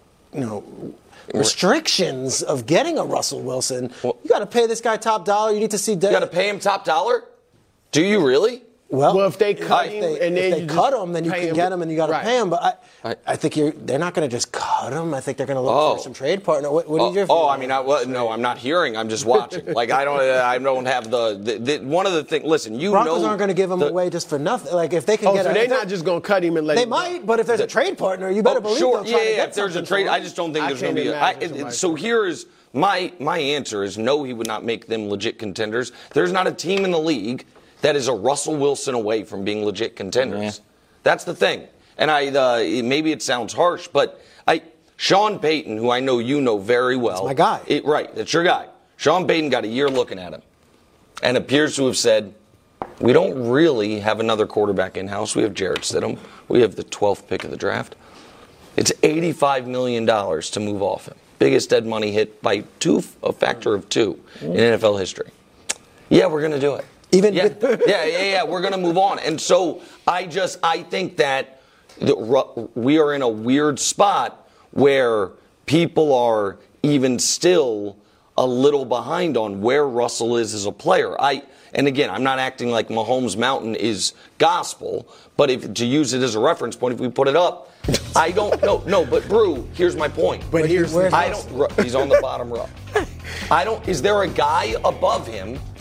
restrictions of getting a Russell Wilson. You got to pay this guy top dollar. You need to see. You got to pay him top dollar? Do you really? Well, if they cut him, if they cut him, then you can get him and you got to pay him. But I think they're not going to just cut him. I think they're going to look for some trade partner. What is your view? No, I'm not hearing. I'm just watching. Like I don't have the one of the things. Listen, Broncos aren't going to give him away just for nothing. Like if they can get, so they're not just going to cut him and let. They him might, but if there's a trade partner, you better believe. Sure, they'll try to get if there's a trade, I just don't think there's going to be. So here's my answer: is no, he would not make them legit contenders. There's not a team in the league that is a Russell Wilson away from being legit contenders. Yeah. That's the thing. And maybe it sounds harsh, but Sean Payton, who I know you know very well. That's my guy. Right, that's your guy. Sean Payton got a year looking at him and appears to have said, we don't really have another quarterback in-house. We have Jarrett Stidham. We have the 12th pick of the draft. It's $85 million to move off him. Biggest dead money hit by a factor of 2 in NFL history. Yeah, we're going to do it. We're going to move on. And so I think that we are in a weird spot where people are even still a little behind on where Russell is as a player. And again, I'm not acting like Mahomes Mountain is gospel, but to use it as a reference point, if we put it up, I don't know. No, but Brew, here's my point. But he's on the bottom row. Is there a guy above him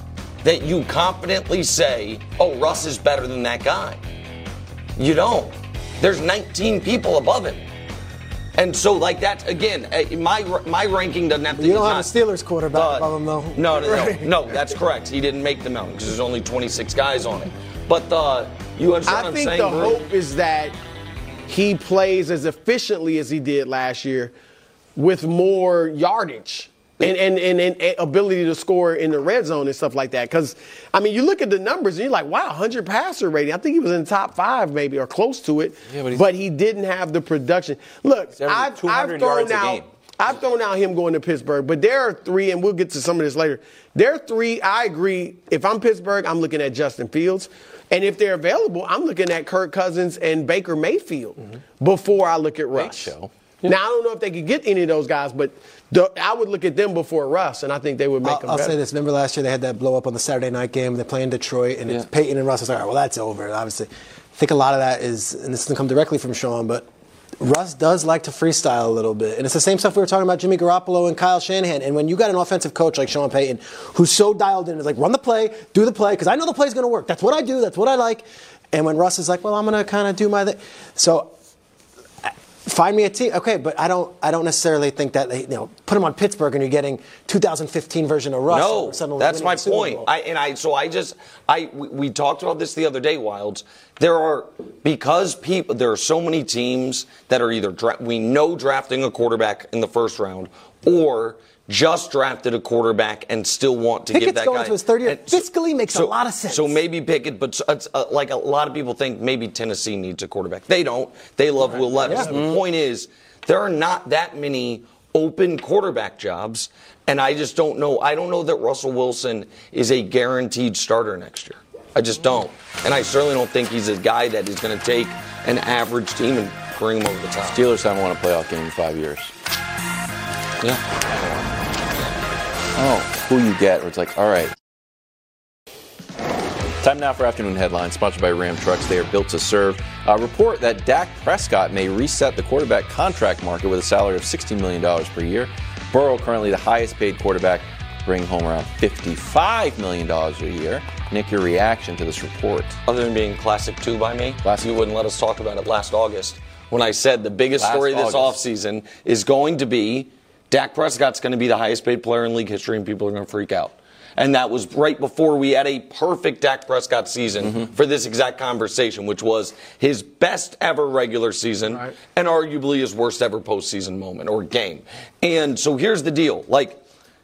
that you confidently say, oh, Russ is better than that guy. You don't. There's 19 people above him. And so, like that, again, my ranking doesn't have to be. You don't have a Steelers quarterback above him, though. No, that's correct. He didn't make the mountain because there's only 26 guys on it. But you understand what I'm saying? I think the hope is that he plays as efficiently as he did last year with more yardage and ability to score in the red zone and stuff like that. Because, I mean, you look at the numbers and you're like, wow, 100 passer rating. I think he was in the top 5 maybe or close to it. Yeah, but he didn't have the production. Look, I've thrown out him going to Pittsburgh, but there are 3, and we'll get to some of this later. There are 3, I agree. If I'm Pittsburgh, I'm looking at Justin Fields. And if they're available, I'm looking at Kirk Cousins and Baker Mayfield before I look at Russ. Now, I don't know if they could get any of those guys, but I would look at them before Russ, and I think they would make them better. I'll say this. Remember last year they had that blow-up on the Saturday night game. They play in Detroit, and it's Peyton and Russ. I was like, all right, well, that's over. And obviously, I think a lot of that is, and this doesn't come directly from Sean, but Russ does like to freestyle a little bit. And it's the same stuff we were talking about Jimmy Garoppolo and Kyle Shanahan. And when you got an offensive coach like Sean Payton who's so dialed in, is like, run the play, do the play, because I know the play's going to work. That's what I do. That's what I like. And when Russ is like, well, I'm going to kind of do my thing. So find me a team. Okay, but I don't necessarily think that put him on Pittsburgh and you're getting 2015 version of Russ. No, that's my point. We talked about this the other day, Wilds. There are so many teams that are either drafting a quarterback in the first round or just drafted a quarterback and still want to give that guy. Pickett's going to his third year. Fiscally makes a lot of sense. So maybe Pickett, but like a lot of people think maybe Tennessee needs a quarterback. They don't. They love Will Levis. Yeah. The point is, there are not that many open quarterback jobs, and I just don't know. I don't know that Russell Wilson is a guaranteed starter next year. I just don't. And I certainly don't think he's a guy that is going to take an average team and bring them over the top. Steelers haven't won a playoff game in 5 years. Yeah. Oh, who you get, where it's like, all right. Time now for Afternoon Headlines, sponsored by Ram Trucks. They are built to serve. A report that Dak Prescott may reset the quarterback contract market with a salary of $16 million per year. Burrow, currently the highest paid quarterback, bringing home around $55 million a year. Nick, your reaction to this report? Other than being classic 2 by me, you wouldn't let us talk about it last August when I said the biggest story this offseason is going to be Dak Prescott's going to be the highest paid player in league history, and people are going to freak out. And that was right before we had a perfect Dak Prescott season for this exact conversation, which was his best ever regular season and arguably his worst ever postseason moment or game. And so here's the deal. Like,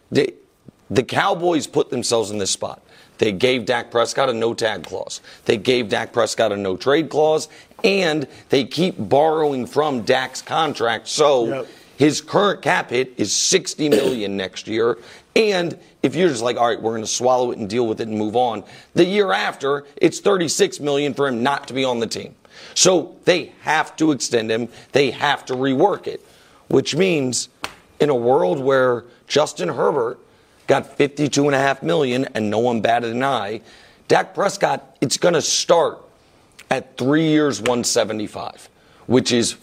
the Cowboys put themselves in this spot. They gave Dak Prescott a no-tag clause. They gave Dak Prescott a no-trade clause. And they keep borrowing from Dak's contract. So his current cap hit is $60 million next year. And if you're just like, all right, we're going to swallow it and deal with it and move on, the year after, it's $36 million for him not to be on the team. So they have to extend him. They have to rework it, which means in a world where Justin Herbert got $52.5 million and no one batted an eye, Dak Prescott, it's going to start at 3 years, $175. Which is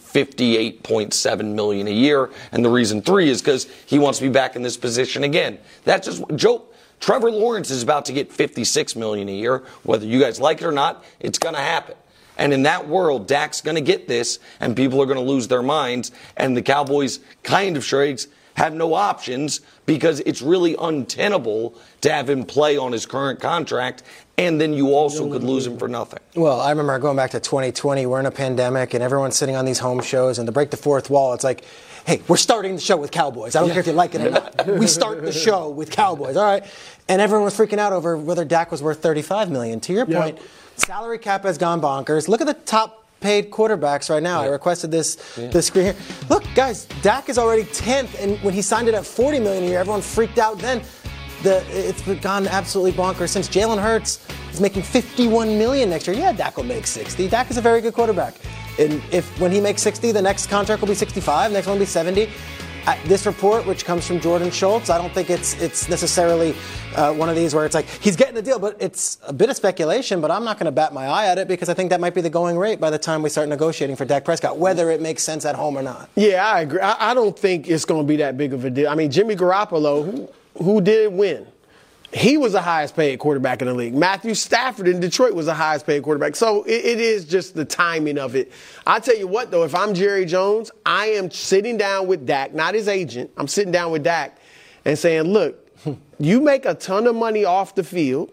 $58.7 million a year. And the reason 3 is because he wants to be back in this position again. That's just Trevor Lawrence is about to get $56 million a year. Whether you guys like it or not, it's going to happen. And in that world, Dak's going to get this, and people are going to lose their minds. And the Cowboys kind of trades have no options because it's really untenable to have him play on his current contract, and then you also could lose him for nothing. Well, I remember going back to 2020, we're in a pandemic, and everyone's sitting on these home shows, and to break the fourth wall, it's like, hey, we're starting the show with Cowboys. I don't care if you like it or not. We start the show with Cowboys, all right? And everyone was freaking out over whether Dak was worth $35 million. To your point, salary cap has gone bonkers. Look at the top paid quarterbacks right now. I requested this screen here. Look, guys, Dak is already 10th, and when he signed it at $40 million a year, everyone freaked out then. It's gone absolutely bonkers since. Jalen Hurts is making $51 million next year. Yeah, Dak will make 60. Dak is a very good quarterback. And when he makes 60, the next contract will be 65, the next one will be 70. This report, which comes from Jordan Schultz, I don't think it's necessarily one of these where it's like he's getting the deal, but it's a bit of speculation, but I'm not going to bat my eye at it because I think that might be the going rate by the time we start negotiating for Dak Prescott, whether it makes sense at home or not. Yeah, I agree. I don't think it's going to be that big of a deal. I mean, Jimmy Garoppolo, who did win? he was the highest paid quarterback in the league. Matthew Stafford in Detroit was the highest paid quarterback. So it is just the timing of it. I tell you what, though, if I'm Jerry Jones, I am sitting down with Dak, not his agent. I'm sitting down with Dak and saying, look, you make a ton of money off the field.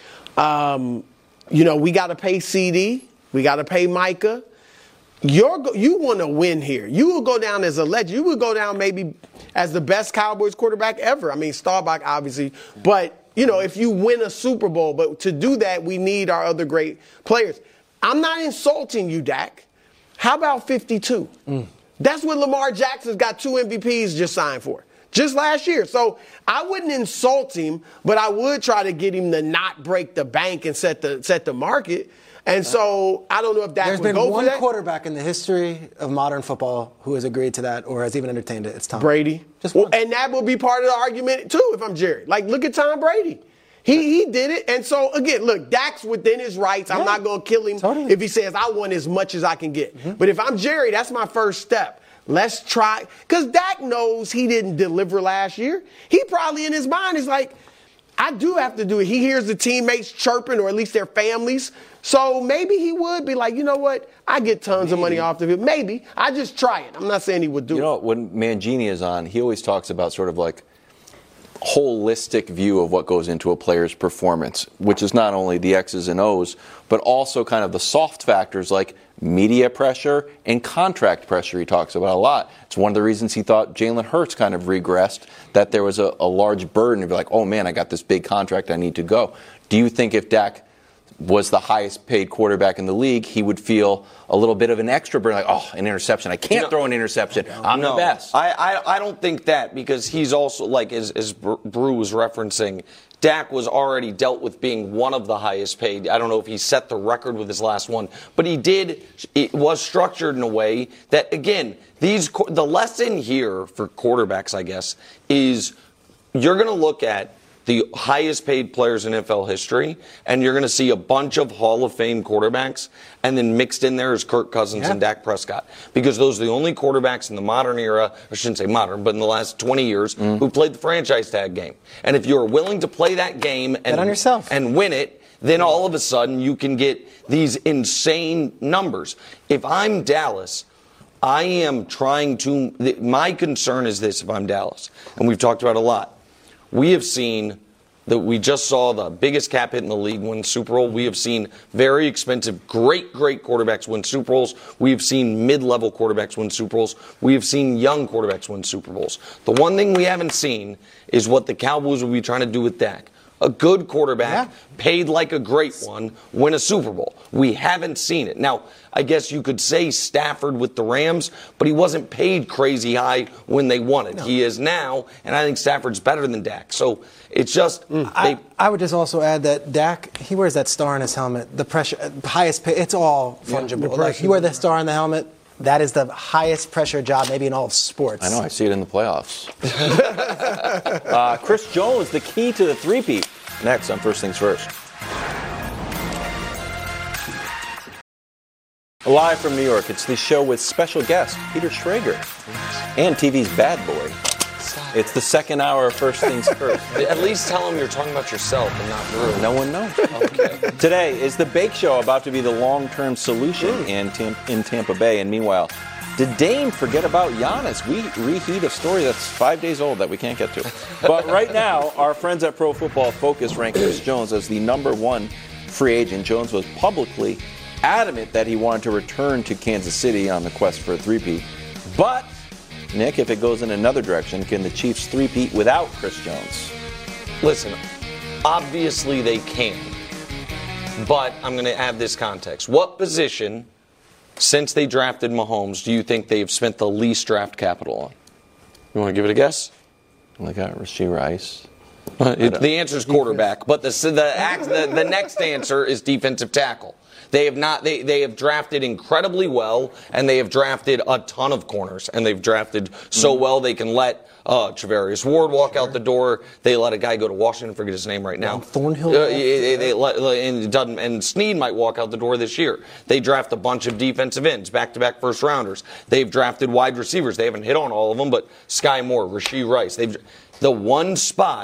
We got to pay CD. We got to pay Micah. You want to win here. You will go down as a legend. You will go down maybe as the best Cowboys quarterback ever. I mean, Staubach, obviously. But, if you win a Super Bowl, but to do that, we need our other great players. I'm not insulting you, Dak. How about 52? That's what Lamar Jackson's got 2 MVPs just signed for. Just last year. So I wouldn't insult him, but I would try to get him to not break the bank and set the market. And so I don't know if Dak would go for that. There's been one quarterback in the history of modern football who has agreed to that or has even entertained it. It's Tom Brady. And that will be part of the argument, too, if I'm Jerry. Like, look at Tom Brady. He did it. And so, again, look, Dak's within his rights. I'm not going to kill him if he says, I want as much as I can get. But if I'm Jerry, that's my first step. Let's try. Because Dak knows he didn't deliver last year. He probably in his mind is like, I do have to do it. He hears the teammates chirping, or at least their families. So maybe he would be like, you know what? I get tons of money off the field. Maybe. I just try it. I'm not saying he would do it. When Mangini is on, he always talks about sort of like holistic view of what goes into a player's performance, which is not only the X's and O's, but also kind of the soft factors like media pressure and contract pressure he talks about a lot. It's one of the reasons he thought Jalen Hurts kind of regressed, that there was a large burden to be like, oh man, I got this big contract, I need to go. Do you think if Dak was the highest paid quarterback in the league, he would feel a little bit of an extra burden, like, oh, an interception. I can't throw an interception. I'm the best. I don't think that, because he's also, like, as Brew was referencing, Dak was already dealt with being one of the highest paid. I don't know if he set the record with his last one, but he did. It was structured in a way that, again, the lesson here for quarterbacks, I guess, is you're going to look at the highest paid players in NFL history, and you're going to see a bunch of Hall of Fame quarterbacks, and then mixed in there is Kirk Cousins and Dak Prescott, because those are the only quarterbacks in the modern era, I shouldn't say modern, but in the last 20 years, who played the franchise tag game. And if you're willing to play that game and win it, then all of a sudden you can get these insane numbers. If I'm Dallas, I am trying to, my concern is this, if I'm Dallas, and we've talked about it a lot. We have seen that we just saw the biggest cap hit in the league win Super Bowl. We have seen very expensive, great quarterbacks win Super Bowls. We have seen mid-level quarterbacks win Super Bowls. We have seen young quarterbacks win Super Bowls. The one thing we haven't seen is what the Cowboys will be trying to do with Dak. A good quarterback, paid like a great one, win a Super Bowl. We haven't seen it. Now, I guess you could say Stafford with the Rams, but he wasn't paid crazy high when they won it. No. He is now, and I think Stafford's better than Dak. So it's just... I would just also add that Dak, he wears that star on his helmet. The pressure, highest pay, it's all fungible. Like, you wear the star on the helmet, that is the highest pressure job maybe in all of sports. I know, I see it in the playoffs. Chris Jones, the key to the three-peat. Next on First Things First. Live from New York, it's the show with special guest Peter Schrager and TV's Bad Boy. It's the second hour of First Things First. At least tell them you're talking about yourself and not Drew. No one knows. Okay. Today is the Bake Show about to be the long-term solution in Tampa Bay. And meanwhile, did Dame forget about Giannis? We reheat a story that's 5 days old that we can't get to. But right now, our friends at Pro Football Focus rank Chris Jones as the #1 free agent. Jones was publicly adamant that he wanted to return to Kansas City on the quest for a three-peat. But, Nick, if it goes in another direction, can the Chiefs three-peat without Chris Jones? Listen, obviously they can. But I'm going to add this context. What position, since they drafted Mahomes, do you think they've spent the least draft capital on? You want to give it a guess? They got Rashee Rice. The answer is quarterback, but the next answer is defensive tackle. They have drafted incredibly well, and they have drafted a ton of corners, and they've drafted so well they can let Travarius Ward walk out the door. They let a guy go to Washington, forget his name right now. Thornhill. And Snead might walk out the door this year. They draft a bunch of defensive ends, back-to-back first-rounders. They've drafted wide receivers. They haven't hit on all of them, but Sky Moore, Rashee Rice. The one spot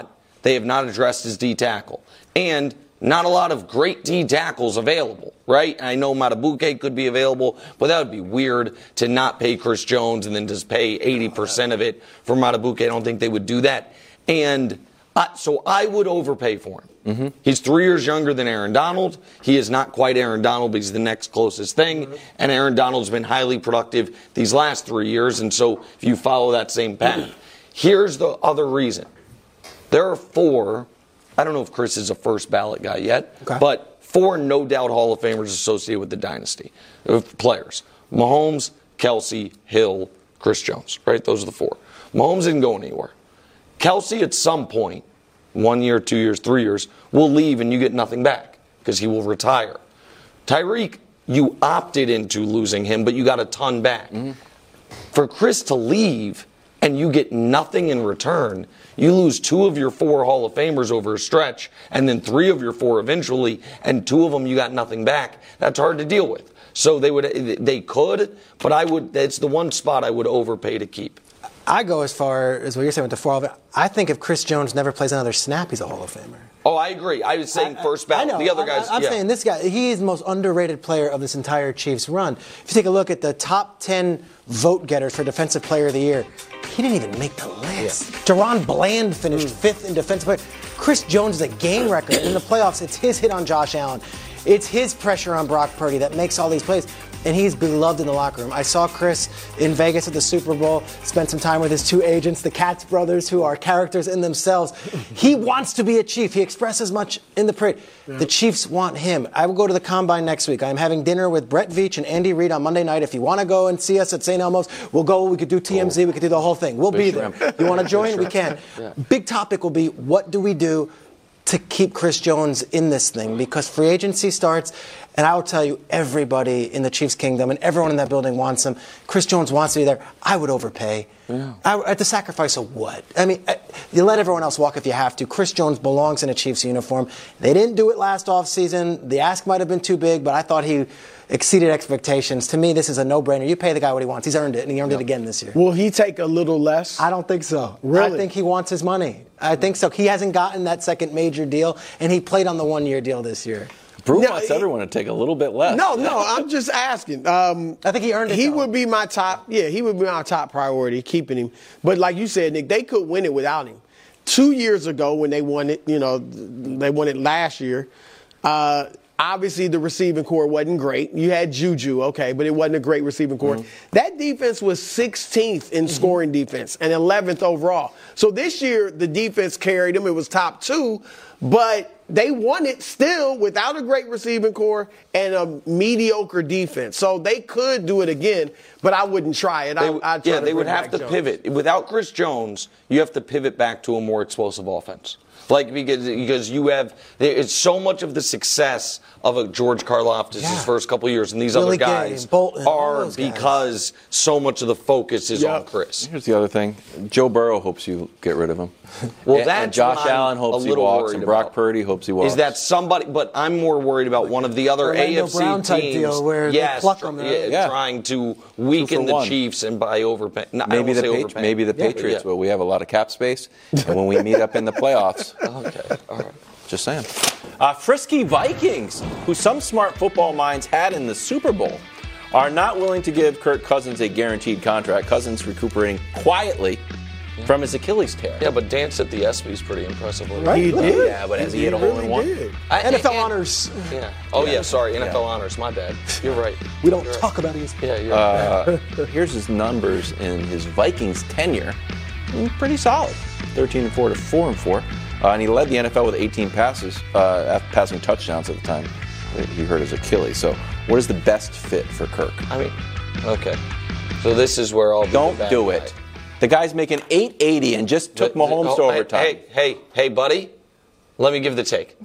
They have not addressed his D tackle. And not a lot of great D tackles available, right? I know Madubuike could be available, but that would be weird to not pay Chris Jones and then just pay 80% of it for Madubuike. I don't think they would do that. And so I would overpay for him. Mm-hmm. He's 3 years younger than Aaron Donald. He is not quite Aaron Donald, but he's the next closest thing. Mm-hmm. And Aaron Donald's been highly productive these last 3 years. And so if you follow that same path, here's the other reason. There are 4, I don't know if Chris is a first ballot guy yet, but 4 no doubt Hall of Famers associated with the dynasty of players. Mahomes, Kelsey, Hill, Chris Jones, right? Those are the 4. Mahomes didn't go anywhere. Kelsey at some point, 1 year, 2 years, 3 years, will leave and you get nothing back because he will retire. Tyreek, you opted into losing him, but you got a ton back. Mm-hmm. For Chris to leave and you get nothing in return, you lose 2 of your 4 Hall of Famers over a stretch, and then 3 of your 4 eventually, and 2 of them you got nothing back. That's hard to deal with. So they could, but it's the one spot I would overpay to keep. I go as far as what you're saying with the 4 of it. I think if Chris Jones never plays another snap, he's a Hall of Famer. Oh, I agree. I was saying first ballot. The other guys. I'm saying this guy, he is the most underrated player of this entire Chiefs run. If you take a look at the top 10 vote getters for Defensive Player of the Year, he didn't even make the list. Yeah. Deron Bland finished 5th in Defensive Player. Chris Jones is a game record. In the playoffs, it's his hit on Josh Allen. It's his pressure on Brock Purdy that makes all these plays. And he's beloved in the locker room. I saw Chris in Vegas at the Super Bowl, spent some time with his 2 agents, the Katz brothers, who are characters in themselves. He wants to be a Chief. He expresses much in the parade. Yeah. The Chiefs want him. I will go to the Combine next week. I'm having dinner with Brett Veach and Andy Reid on Monday night. If you want to go and see us at St. Elmo's, we'll go. We could do TMZ. We could do the whole thing. We'll be there. You want to join? We can. Yeah. Big topic will be, what do we do to keep Chris Jones in this thing? Because free agency starts, and I will tell you, everybody in the Chiefs kingdom and everyone in that building wants him. Chris Jones wants to be there. I would overpay. Yeah. At the sacrifice of what? I mean, you let everyone else walk if you have to. Chris Jones belongs in a Chiefs uniform. They didn't do it last offseason. The ask might have been too big, but I thought he exceeded expectations. To me, this is a no-brainer. You pay the guy what he wants. He's earned it, and he earned it again this year. Will he take a little less? I don't think so. Really? I think he wants his money. I think so. He hasn't gotten that second major deal, and he played on the 1-year deal this year. Bruce wants everyone to take a little bit less. No, I'm just asking. I think he earned it. He would be my top. Yeah, he would be my top priority, keeping him. But like you said, Nick, they could win it without him. 2 years ago, when they won it, they won it last year. Obviously, the receiving core wasn't great. You had Juju, okay, but it wasn't a great receiving core. Mm-hmm. That defense was 16th in scoring defense and 11th overall. So this year, the defense carried them. It was top 2, but they won it still without a great receiving core and a mediocre defense. So they could do it again, but I wouldn't try it. They would have to pivot. Without Chris Jones, you have to pivot back to a more explosive offense. Because you have, it's so much of the success of a George Karlaftis' first couple of years and these other guys are because so much of the focus is on Chris. Here's the other thing. Joe Burrow hopes you get rid of him. Well, and Josh Allen hopes he walks, and Brock Purdy hopes he walks. Is that somebody? But I'm more worried about one of the other Orlando AFC Brown type teams. Deal where they pluck them trying to weaken the Chiefs and by overpay. No, maybe the Patriots will. We have a lot of cap space, and when we meet up in the playoffs. Okay, all right. Just saying. Frisky Vikings, who some smart football minds had in the Super Bowl, are not willing to give Kirk Cousins a guaranteed contract. Cousins recuperating quietly from his Achilles tear. Yeah, but dance at the ESPY's pretty impressive. Right? He did. Yeah, but has he hit a hole in one? NFL honors. Yeah. Oh, yeah, sorry. NFL honors. My bad. You're right. We don't talk about ESPY. Yeah, you're right. Here's his numbers in his Vikings tenure. Pretty solid. 13-4 to 4-4. And he led the NFL with 18 passes, passing touchdowns at the time. He hurt his Achilles. So what is the best fit for Kirk? Okay. So this is where I'll be Don't do it. The guy's making $880 and just took Mahomes to overtime. Hey, buddy. Let me give the take.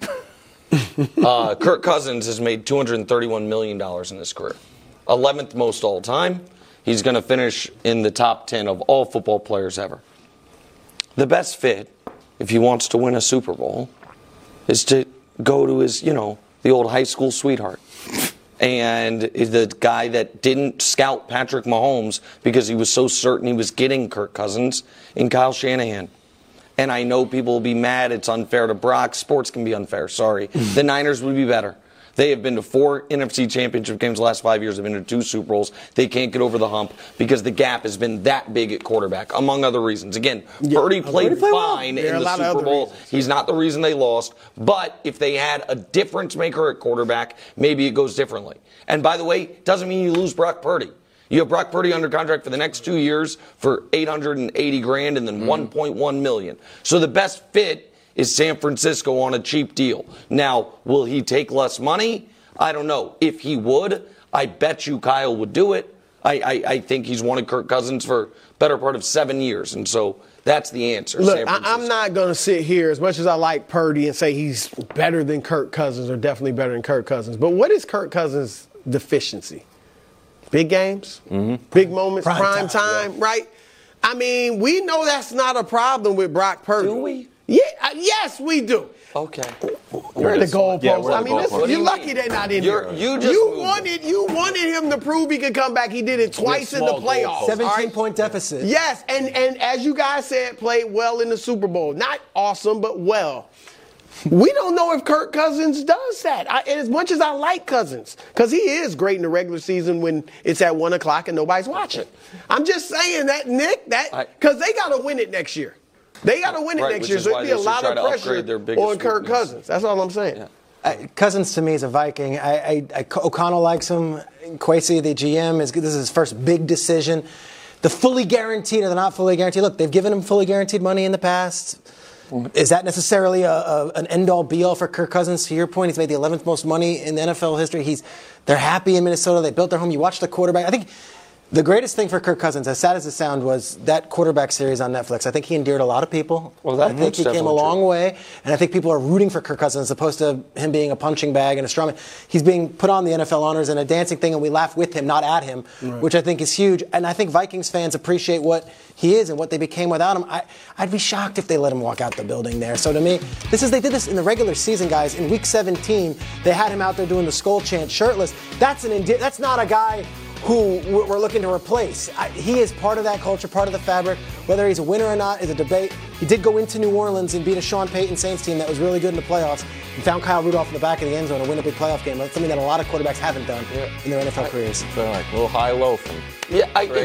Kirk Cousins has made $231 million in his career. 11th most all time. He's going to finish in the top 10 of all football players ever. The best fit, if he wants to win a Super Bowl, is to go to his, the old high school sweetheart. And the guy that didn't scout Patrick Mahomes because he was so certain he was getting Kirk Cousins in Kyle Shanahan. and I know people will be mad, it's unfair to Brock. Sports can be unfair, sorry. The Niners would be better. They have been to 4 NFC championship games the last 5 years. They've been to 2 Super Bowls. They can't get over the hump because the gap has been that big at quarterback, among other reasons. Again, Purdy played fine in the Super Bowl. He's not the reason they lost. But if they had a difference maker at quarterback, maybe it goes differently. And by the way, it doesn't mean you lose Brock Purdy. You have Brock Purdy under contract for the next 2 years for $880,000 and then $1.1 million. So the best fit is San Francisco on a cheap deal. Now, will he take less money? I don't know. If he would, I bet you Kyle would do it. I think he's wanted Kirk Cousins for better part of 7 years, and so that's the answer. Look, I'm not going to sit here, as much as I like Purdy, and say he's better than Kirk Cousins or definitely better than Kirk Cousins. But what is Kirk Cousins' deficiency? Big games, big moments, prime time, right? I mean, we know that's not a problem with Brock Purdy. Do we? Yeah, yes, we do. Okay. You're in the goalpost. Yeah, I mean, listen, you're lucky they're not in there. You wanted him to prove he could come back. He did it twice in the playoffs. 17-point deficit. Yes, and as you guys said, played well in the Super Bowl. Not awesome, but well. We don't know if Kirk Cousins does that. And as much as I like Cousins, because he is great in the regular season when it's at 1 o'clock and nobody's watching. I'm just saying that, Nick, because they got to win it next year. They got to win it next year, so it'd be a lot of pressure on Kirk Cousins. That's all I'm saying. Yeah. Cousins, to me, is a Viking. O'Connell likes him. Kwesi, the GM, this is his first big decision. The fully guaranteed or the not fully guaranteed. Look, they've given him fully guaranteed money in the past. Is that necessarily an end-all, be-all for Kirk Cousins? To your point, he's made the 11th most money in the NFL history. They're happy in Minnesota. They built their home. You watch the quarterback. I think the greatest thing for Kirk Cousins, as sad as it sounds, was that quarterback series on Netflix. I think he endeared a lot of people. I think he came a long way, and I think people are rooting for Kirk Cousins as opposed to him being a punching bag and a strawman. He's being put on the NFL honors and a dancing thing, and we laugh with him, not at him, which I think is huge. And I think Vikings fans appreciate what he is and what they became without him. I'd be shocked if they let him walk out the building there. So to me, they did this in the regular season, guys. In Week 17, they had him out there doing the skull chant shirtless. That's not a guy who we're looking to replace. He is part of that culture, part of the fabric. Whether he's a winner or not is a debate. He did go into New Orleans and beat a Sean Payton Saints team that was really good in the playoffs and found Kyle Rudolph in the back of the end zone and win a big playoff game. That's something that a lot of quarterbacks haven't done in their NFL careers. So like a little high-low from... Yeah,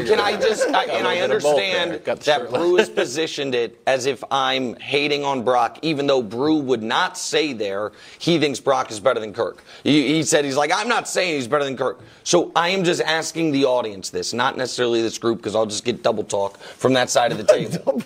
I understand that Brew has positioned it as if I'm hating on Brock, even though Brew would not say there he thinks Brock is better than Kirk. He said, he's like, I'm not saying he's better than Kirk. So I am just asking the audience this, not necessarily this group, because I'll just get double talk from that side of the table.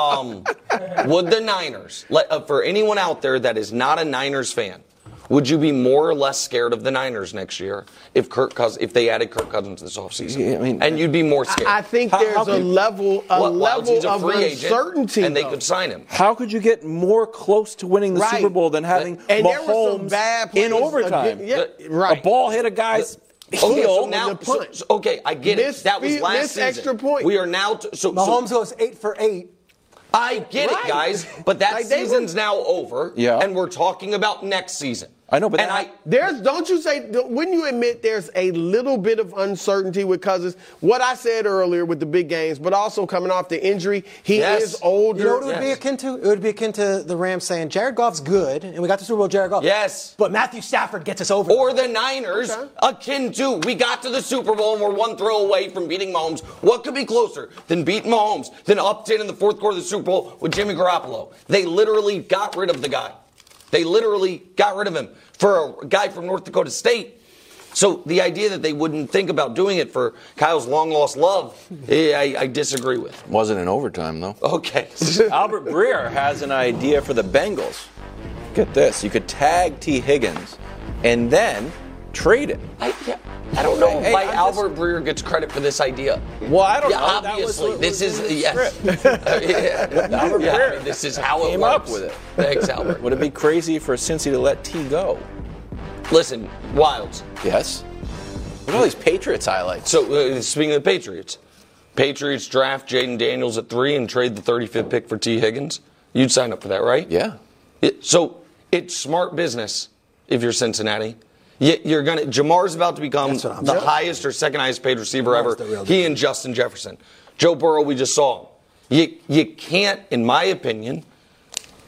Would the Niners, for anyone out there that is not a Niners fan, would you be more or less scared of the Niners next year if they added Kirk Cousins this offseason? And you'd be more scared. I think there's a level of uncertainty. And they could sign him. How could you get more close to winning the Super Bowl than having Mahomes in overtime? A ball hit a guy's heel. Okay, I get it. That was last season. Extra point. We are now... Mahomes goes 8 for 8. I get it, guys, but that season's now over, and we're talking about next season. I know, but wouldn't you admit there's a little bit of uncertainty with Cousins? What I said earlier with the big games, but also coming off the injury, he is older. You know what it would be akin to? It would be akin to the Rams saying, Jared Goff's good, and we got the Super Bowl with Jared Goff. Yes. But Matthew Stafford gets us over. Or the Niners, akin to, we got to the Super Bowl and we're one throw away from beating Mahomes. What could be closer than beating Mahomes, than up 10 in the fourth quarter of the Super Bowl with Jimmy Garoppolo? They literally got rid of the guy. They literally got rid of him for a guy from North Dakota State. So the idea that they wouldn't think about doing it for Kyle's long-lost love, I disagree with. Wasn't in overtime, though. Okay. Albert Breer has an idea for the Bengals. Get this. You could tag T. Higgins and then trade him. I don't know why Albert Breer gets credit for this idea. Well, I don't know. Obviously, this is Albert Breer. This is how it came works. up with it. Thanks, Albert. Would it be crazy for Cincy to let T go? Listen, Wilds. Yes. Look at all these Patriots highlights. So, speaking of the Patriots draft Jaden Daniels at 3 and trade the 35th pick for T. Higgins. You'd sign up for that, right? Yeah. So it's smart business if you're Cincinnati. Jamar's about to become the highest or second highest paid receiver ever. He and Justin Jefferson. Joe Burrow, we just saw him. You can't, in my opinion,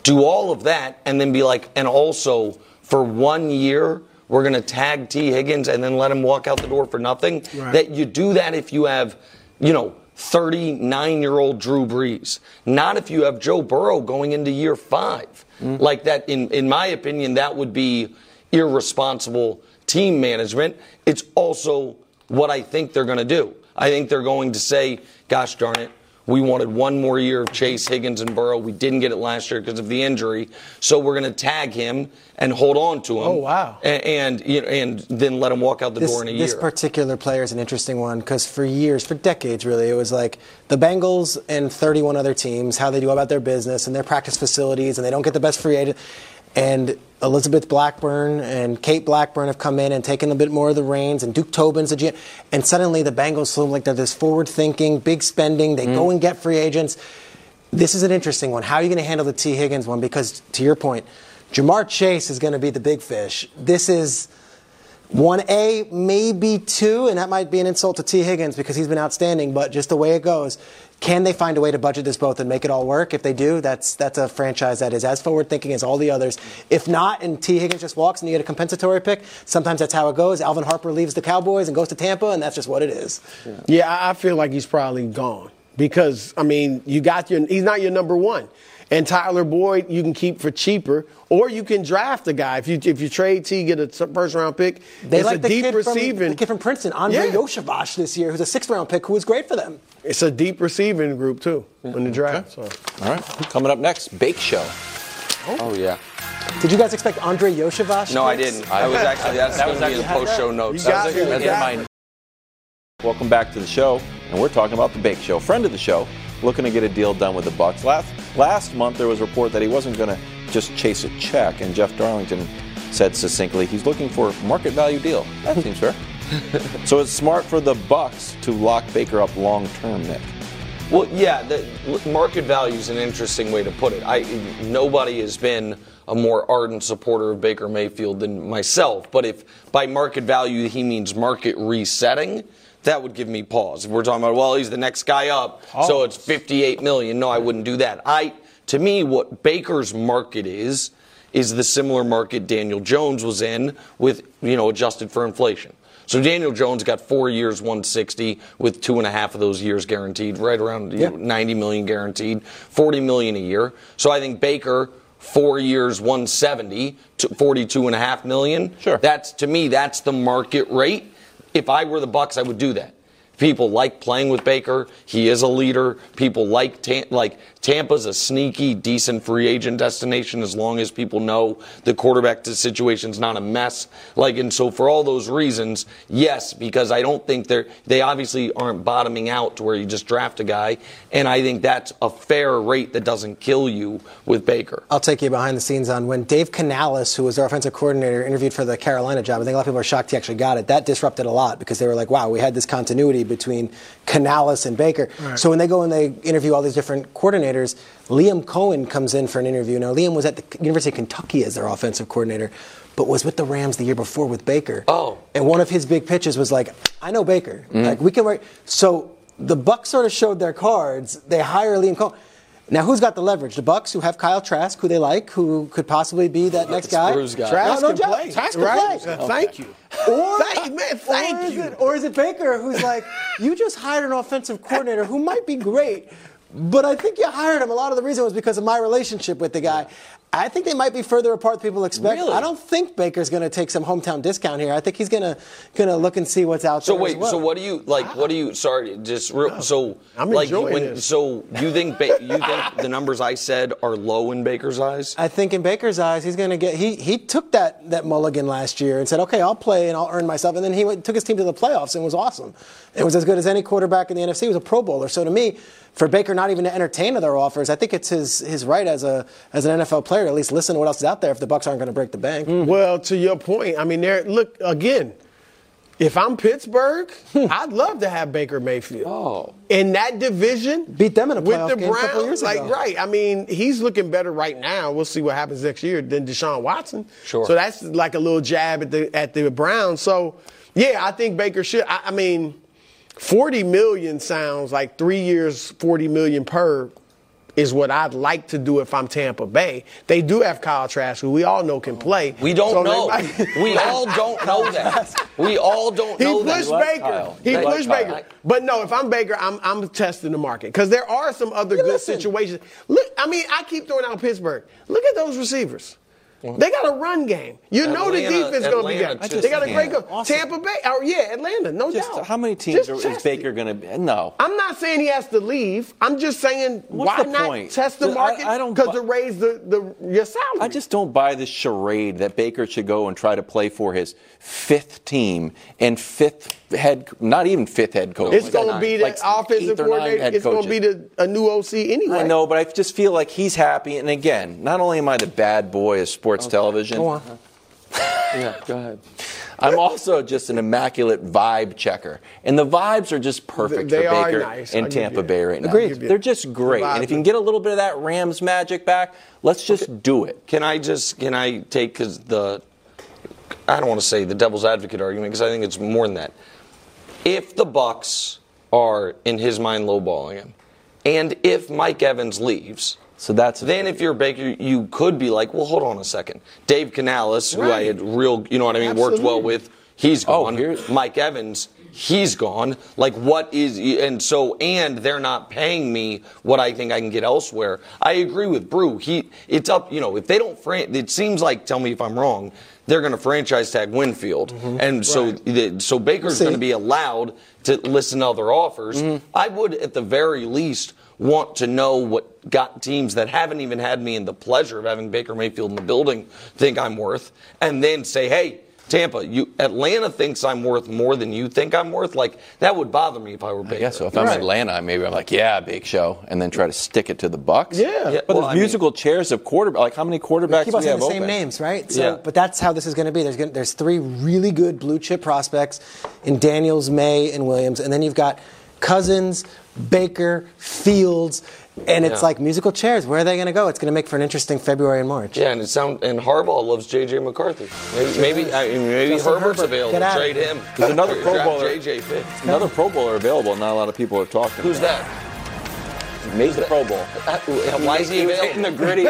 Do all of that and then be like, and also for 1 year, we're going to tag T. Higgins and then let him walk out the door for nothing. Right. That you do that if you have, 39-year-old Drew Brees. Not if you have Joe Burrow going into year 5. Like that, in my opinion, that would be irresponsible team management. It's also what I think they're going to do. I think they're going to say, gosh darn it, we wanted 1 more year of Chase, Higgins, and Burrow. We didn't get it last year because of the injury. So we're going to tag him and hold on to him. Oh, wow. And then let him walk out the door in a year. This particular player is an interesting one because for years, for decades really, it was like the Bengals and 31 other teams, how they do about their business and their practice facilities, and they don't get the best free agent. And Elizabeth Blackburn and Kate Blackburn have come in and taken a bit more of the reins, and Duke Tobin's a GM. And suddenly the Bengals seem like they're this forward-thinking, big spending. They go and get free agents. This is an interesting one. How are you going to handle the T. Higgins one? Because, to your point, Jamar Chase is going to be the big fish. This is 1A, maybe 2, and that might be an insult to T. Higgins because he's been outstanding, but just the way it goes. Can they find a way to budget this both and make it all work? If they do, that's a franchise that is as forward-thinking as all the others. If not, and T. Higgins just walks and you get a compensatory pick, sometimes that's how it goes. Alvin Harper leaves the Cowboys and goes to Tampa, and that's just what it is. Yeah, I feel like he's probably gone because, he's not your number one. And Tyler Boyd, you can keep for cheaper, or you can draft a guy. If you trade T, get a first-round pick. They like a deep receiving. The kid from Princeton, Andre Yoshevach this year, who's a 6th-round pick, who was great for them. It's a deep receiving group, too, in the draft. Okay. So. All right. Coming up next, Bake Show. Oh, yeah. Did you guys expect Andre Yoshevach? No, I didn't. That's going to be in the post-show notes. Welcome back to the show, and we're talking about the Bake Show. Friend of the show, looking to get a deal done with the Bucs. Last month, there was a report that he wasn't going to just chase a check, and Jeff Darlington said succinctly he's looking for a market value deal. That seems fair. So it's smart for the Bucs to lock Baker up long term, Nick. Well, yeah, the market value is an interesting way to put it. Nobody has been a more ardent supporter of Baker Mayfield than myself. But if by market value he means market resetting, that would give me pause. If we're talking about, well, he's the next guy up, so it's $58 million. No, I wouldn't do that. To me, what Baker's market is the similar market Daniel Jones was in with, adjusted for inflation. So Daniel Jones got 4 years, 160, with 2.5 of those years guaranteed, right around $90 million guaranteed, $40 million a year. So I think Baker, 4 years, 170, $42.5 million. Sure. To me, that's the market rate. If I were the Bucs, I would do that. People like playing with Baker. He is a leader. People like Tampa's a sneaky, decent free agent destination as long as people know the quarterback situation's not a mess. And so for all those reasons, yes, because I don't think they obviously aren't bottoming out to where you just draft a guy, and I think that's a fair rate that doesn't kill you with Baker. I'll take you behind the scenes on when Dave Canales, who was our offensive coordinator, interviewed for the Carolina job. I think a lot of people are shocked he actually got it. That disrupted a lot because they were like, wow, we had this continuity between Canales and Baker. Right. So when they go and they interview all these different coordinators, Liam Cohen comes in for an interview. Now, Liam was at the University of Kentucky as their offensive coordinator, but was with the Rams the year before with Baker. Oh. And one of his big pitches was like, I know Baker. We can work. So the Bucs sort of showed their cards. They hire Liam Cohen. Now, who's got the leverage? The Bucs, who have Kyle Trask, who they like, who could possibly be that next guy. Trask can play. Trask can play. Thank you. Thank you. Or is it Baker who's like, you just hired an offensive coordinator who might be great, but I think you hired him. A lot of the reason was because of my relationship with the guy. I think they might be further apart than people expect. Really? I don't think Baker's going to take some hometown discount here. I think he's going to look and see what's out there. So wait, as well. So what do you like? What do you? Sorry, just so I'm enjoying this. So you think the numbers I said are low in Baker's eyes? I think in Baker's eyes, he's going to get. He took that mulligan last year and said, okay, I'll play and I'll earn myself. And then he took his team to the playoffs and was awesome. It was as good as any quarterback in the NFC. He was a Pro Bowler. So to me, for Baker not even to entertain other offers, I think it's his right as an NFL player to at least listen to what else is out there if the Bucs aren't going to break the bank. Well, to your point, look again. If I'm Pittsburgh, I'd love to have Baker Mayfield. Oh, in that division, beat them in a playoff with the game Browns, a couple years ago. Right. He's looking better right now. We'll see what happens next year than Deshaun Watson. Sure. So that's like a little jab at the Browns. So yeah, I think Baker should. $40 million sounds like 3 years, $40 million per. is what I'd like to do if I'm Tampa Bay. They do have Kyle Trask, who we all know can play. We don't know. We all don't know that. We all don't know that. He pushed Baker. But no, if I'm Baker, I'm testing the market because there are some other good situations. Look, I mean, I keep throwing out Pittsburgh. Look at those receivers. They got a run game. You know the defense is going to be good. They got a great coach. Tampa Bay. Oh, yeah, Atlanta, no doubt. How many teams is Baker going to be? No. I'm not saying he has to leave. I'm just saying why not test the market? Because to raise your salary. I just don't buy this charade that Baker should go and try to play for his fifth team and not even fifth head coach. It's going to be the offensive coordinator. It's going to be a new OC anyway. I know, but I just feel like he's happy. And again, not only am I the bad boy of sports television. Go on. Yeah, go ahead. I'm also just an immaculate vibe checker. And the vibes are just perfect for Baker and Tampa Bay right now. Agreed. They're just great. And if you can get a little bit of that Rams magic back, let's just do it. Can I take, because I don't want to say the devil's advocate argument, because I think it's more than that. If the Bucs are, in his mind, lowballing him, and if Mike Evans leaves, then if you're Baker, you could be like, well, hold on a second. Dave Canales, who I had worked well with, he's gone. Mike Evans, he's gone. Like, and they're not paying me what I think I can get elsewhere. I agree with Brew. It's up, if they don't, it seems like, tell me if I'm wrong, they're going to franchise tag Winfield. And so Baker's going to be allowed to listen to other offers. I would, at the very least, want to know what teams that haven't even had me in the pleasure of having Baker Mayfield in the building think I'm worth, and then say, hey, Tampa, Atlanta thinks I'm worth more than you think I'm worth. Like, that would bother me if I were Baker. Yeah, so if I'm Atlanta, maybe I'm like, yeah, big show, and then try to stick it to the Bucs. Yeah. But there's musical chairs of quarterback. Like, how many quarterbacks do we have the same names, right? So, but that's how this is going to be. There's three really good blue chip prospects in Daniels, May, and Williams, and then you've got Cousins, Baker, Fields, and it's like musical chairs. Where are they going to go? It's going to make for an interesting February and March. Yeah, and Harbaugh loves J.J. McCarthy. Maybe Herbert's available. Trade him. There's another Pro Bowler. J.J. Fitz. Another Pro Bowler available. Not a lot of people are talking. Who's that? Made the Pro Bowl. Why is he available? In the gritty.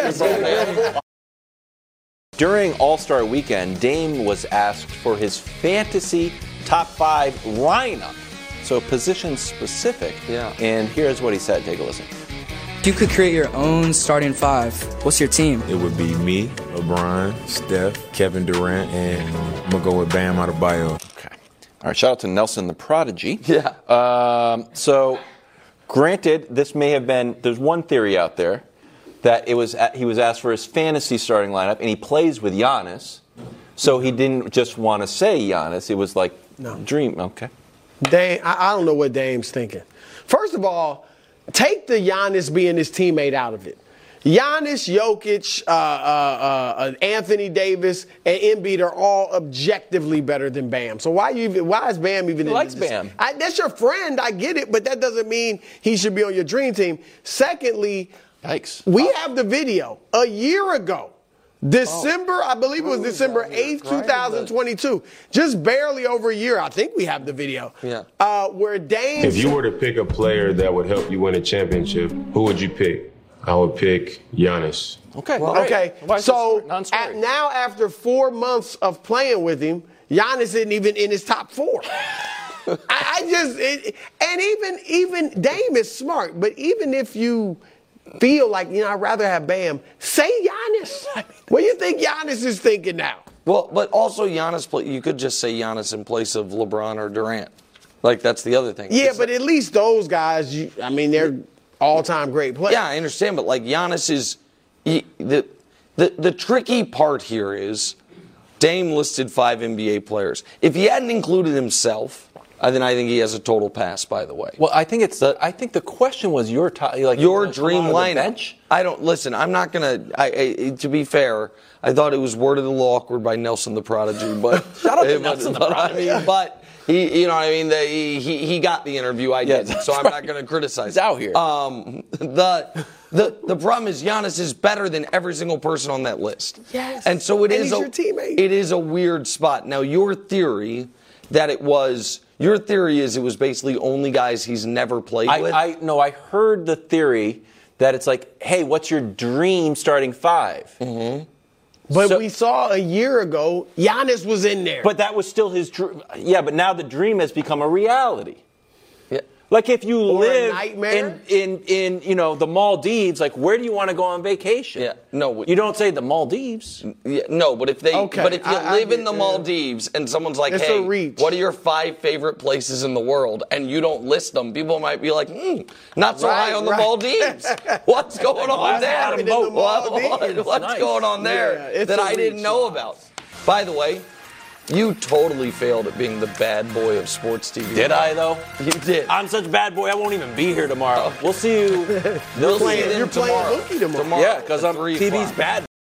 During All-Star Weekend, Dame was asked for his fantasy top 5 lineup. So position specific. Yeah. And here's what he said. Take a listen. If you could create your own starting 5, what's your team? It would be me, LeBron, Steph, Kevin Durant, and I'm going to go with Bam Adebayo. Okay. All right. Shout out to Nelson the Prodigy. Yeah. So, granted, this may have been, there's one theory out there that he was asked for his fantasy starting lineup, and he plays with Giannis. So he didn't just want to say Giannis. It was like, dream. Okay. Dame, I don't know what Dame's thinking. First of all, take the Giannis being his teammate out of it. Giannis, Jokic, Anthony Davis, and Embiid are all objectively better than Bam. So why is Bam even in likes this? Bam. That's your friend. I get it, but that doesn't mean he should be on your dream team. Secondly, yikes. We have the video a year ago. I believe it was December 8th, 2022. Just barely over a year. I think we have the video. Yeah. Where Dame. If you were to pick a player that would help you win a championship, who would you pick? I would pick Giannis. Okay. Okay. So now after 4 months of playing with him, Giannis isn't even in his top 4. Even Dame is smart, but even if you feel like, I'd rather have Bam, say Giannis. What do you think Giannis is thinking now? Well, but also Giannis, you could just say Giannis in place of LeBron or Durant. Like, that's the other thing. Yeah, but at least those guys, they're all-time great players. Yeah, I understand, but like Giannis is the tricky part here is Dame listed 5 NBA players. If he hadn't included himself, then I think he has a total pass, by the way. Well, I think the question was your dream lineup. I'm not going to be fair, I thought it was worded a little awkward by Nelson the Prodigy, but Shut up, Nelson the Prodigy. But he, he got the interview. I didn't, so I'm not going to criticize. He's out here. The problem is Giannis is better than every single person on that list. Yes. And so he's your teammate. It is a weird spot. Now, your theory is it was basically only guys he's never played with? I heard the theory that it's like, hey, what's your dream starting five? Mm-hmm. But we saw a year ago, Giannis was in there. But that was still his dream. Yeah, but now the dream has become a reality. Yeah. Like if you live in the Maldives, like where do you want to go on vacation? Yeah, no, you don't say the Maldives. Yeah, no, but if you live in the Maldives and someone's like, hey, what are your 5 favorite places in the world? And you don't list them, people might be like, not so high on the Maldives. What's going on there? What's going on there that I didn't know about? By the way, you totally failed at being the bad boy of sports TV. Did I, though? You did. I'm such a bad boy, I won't even be here tomorrow. We'll see you. You're playing Mookie tomorrow. Yeah, because I'm TV's bad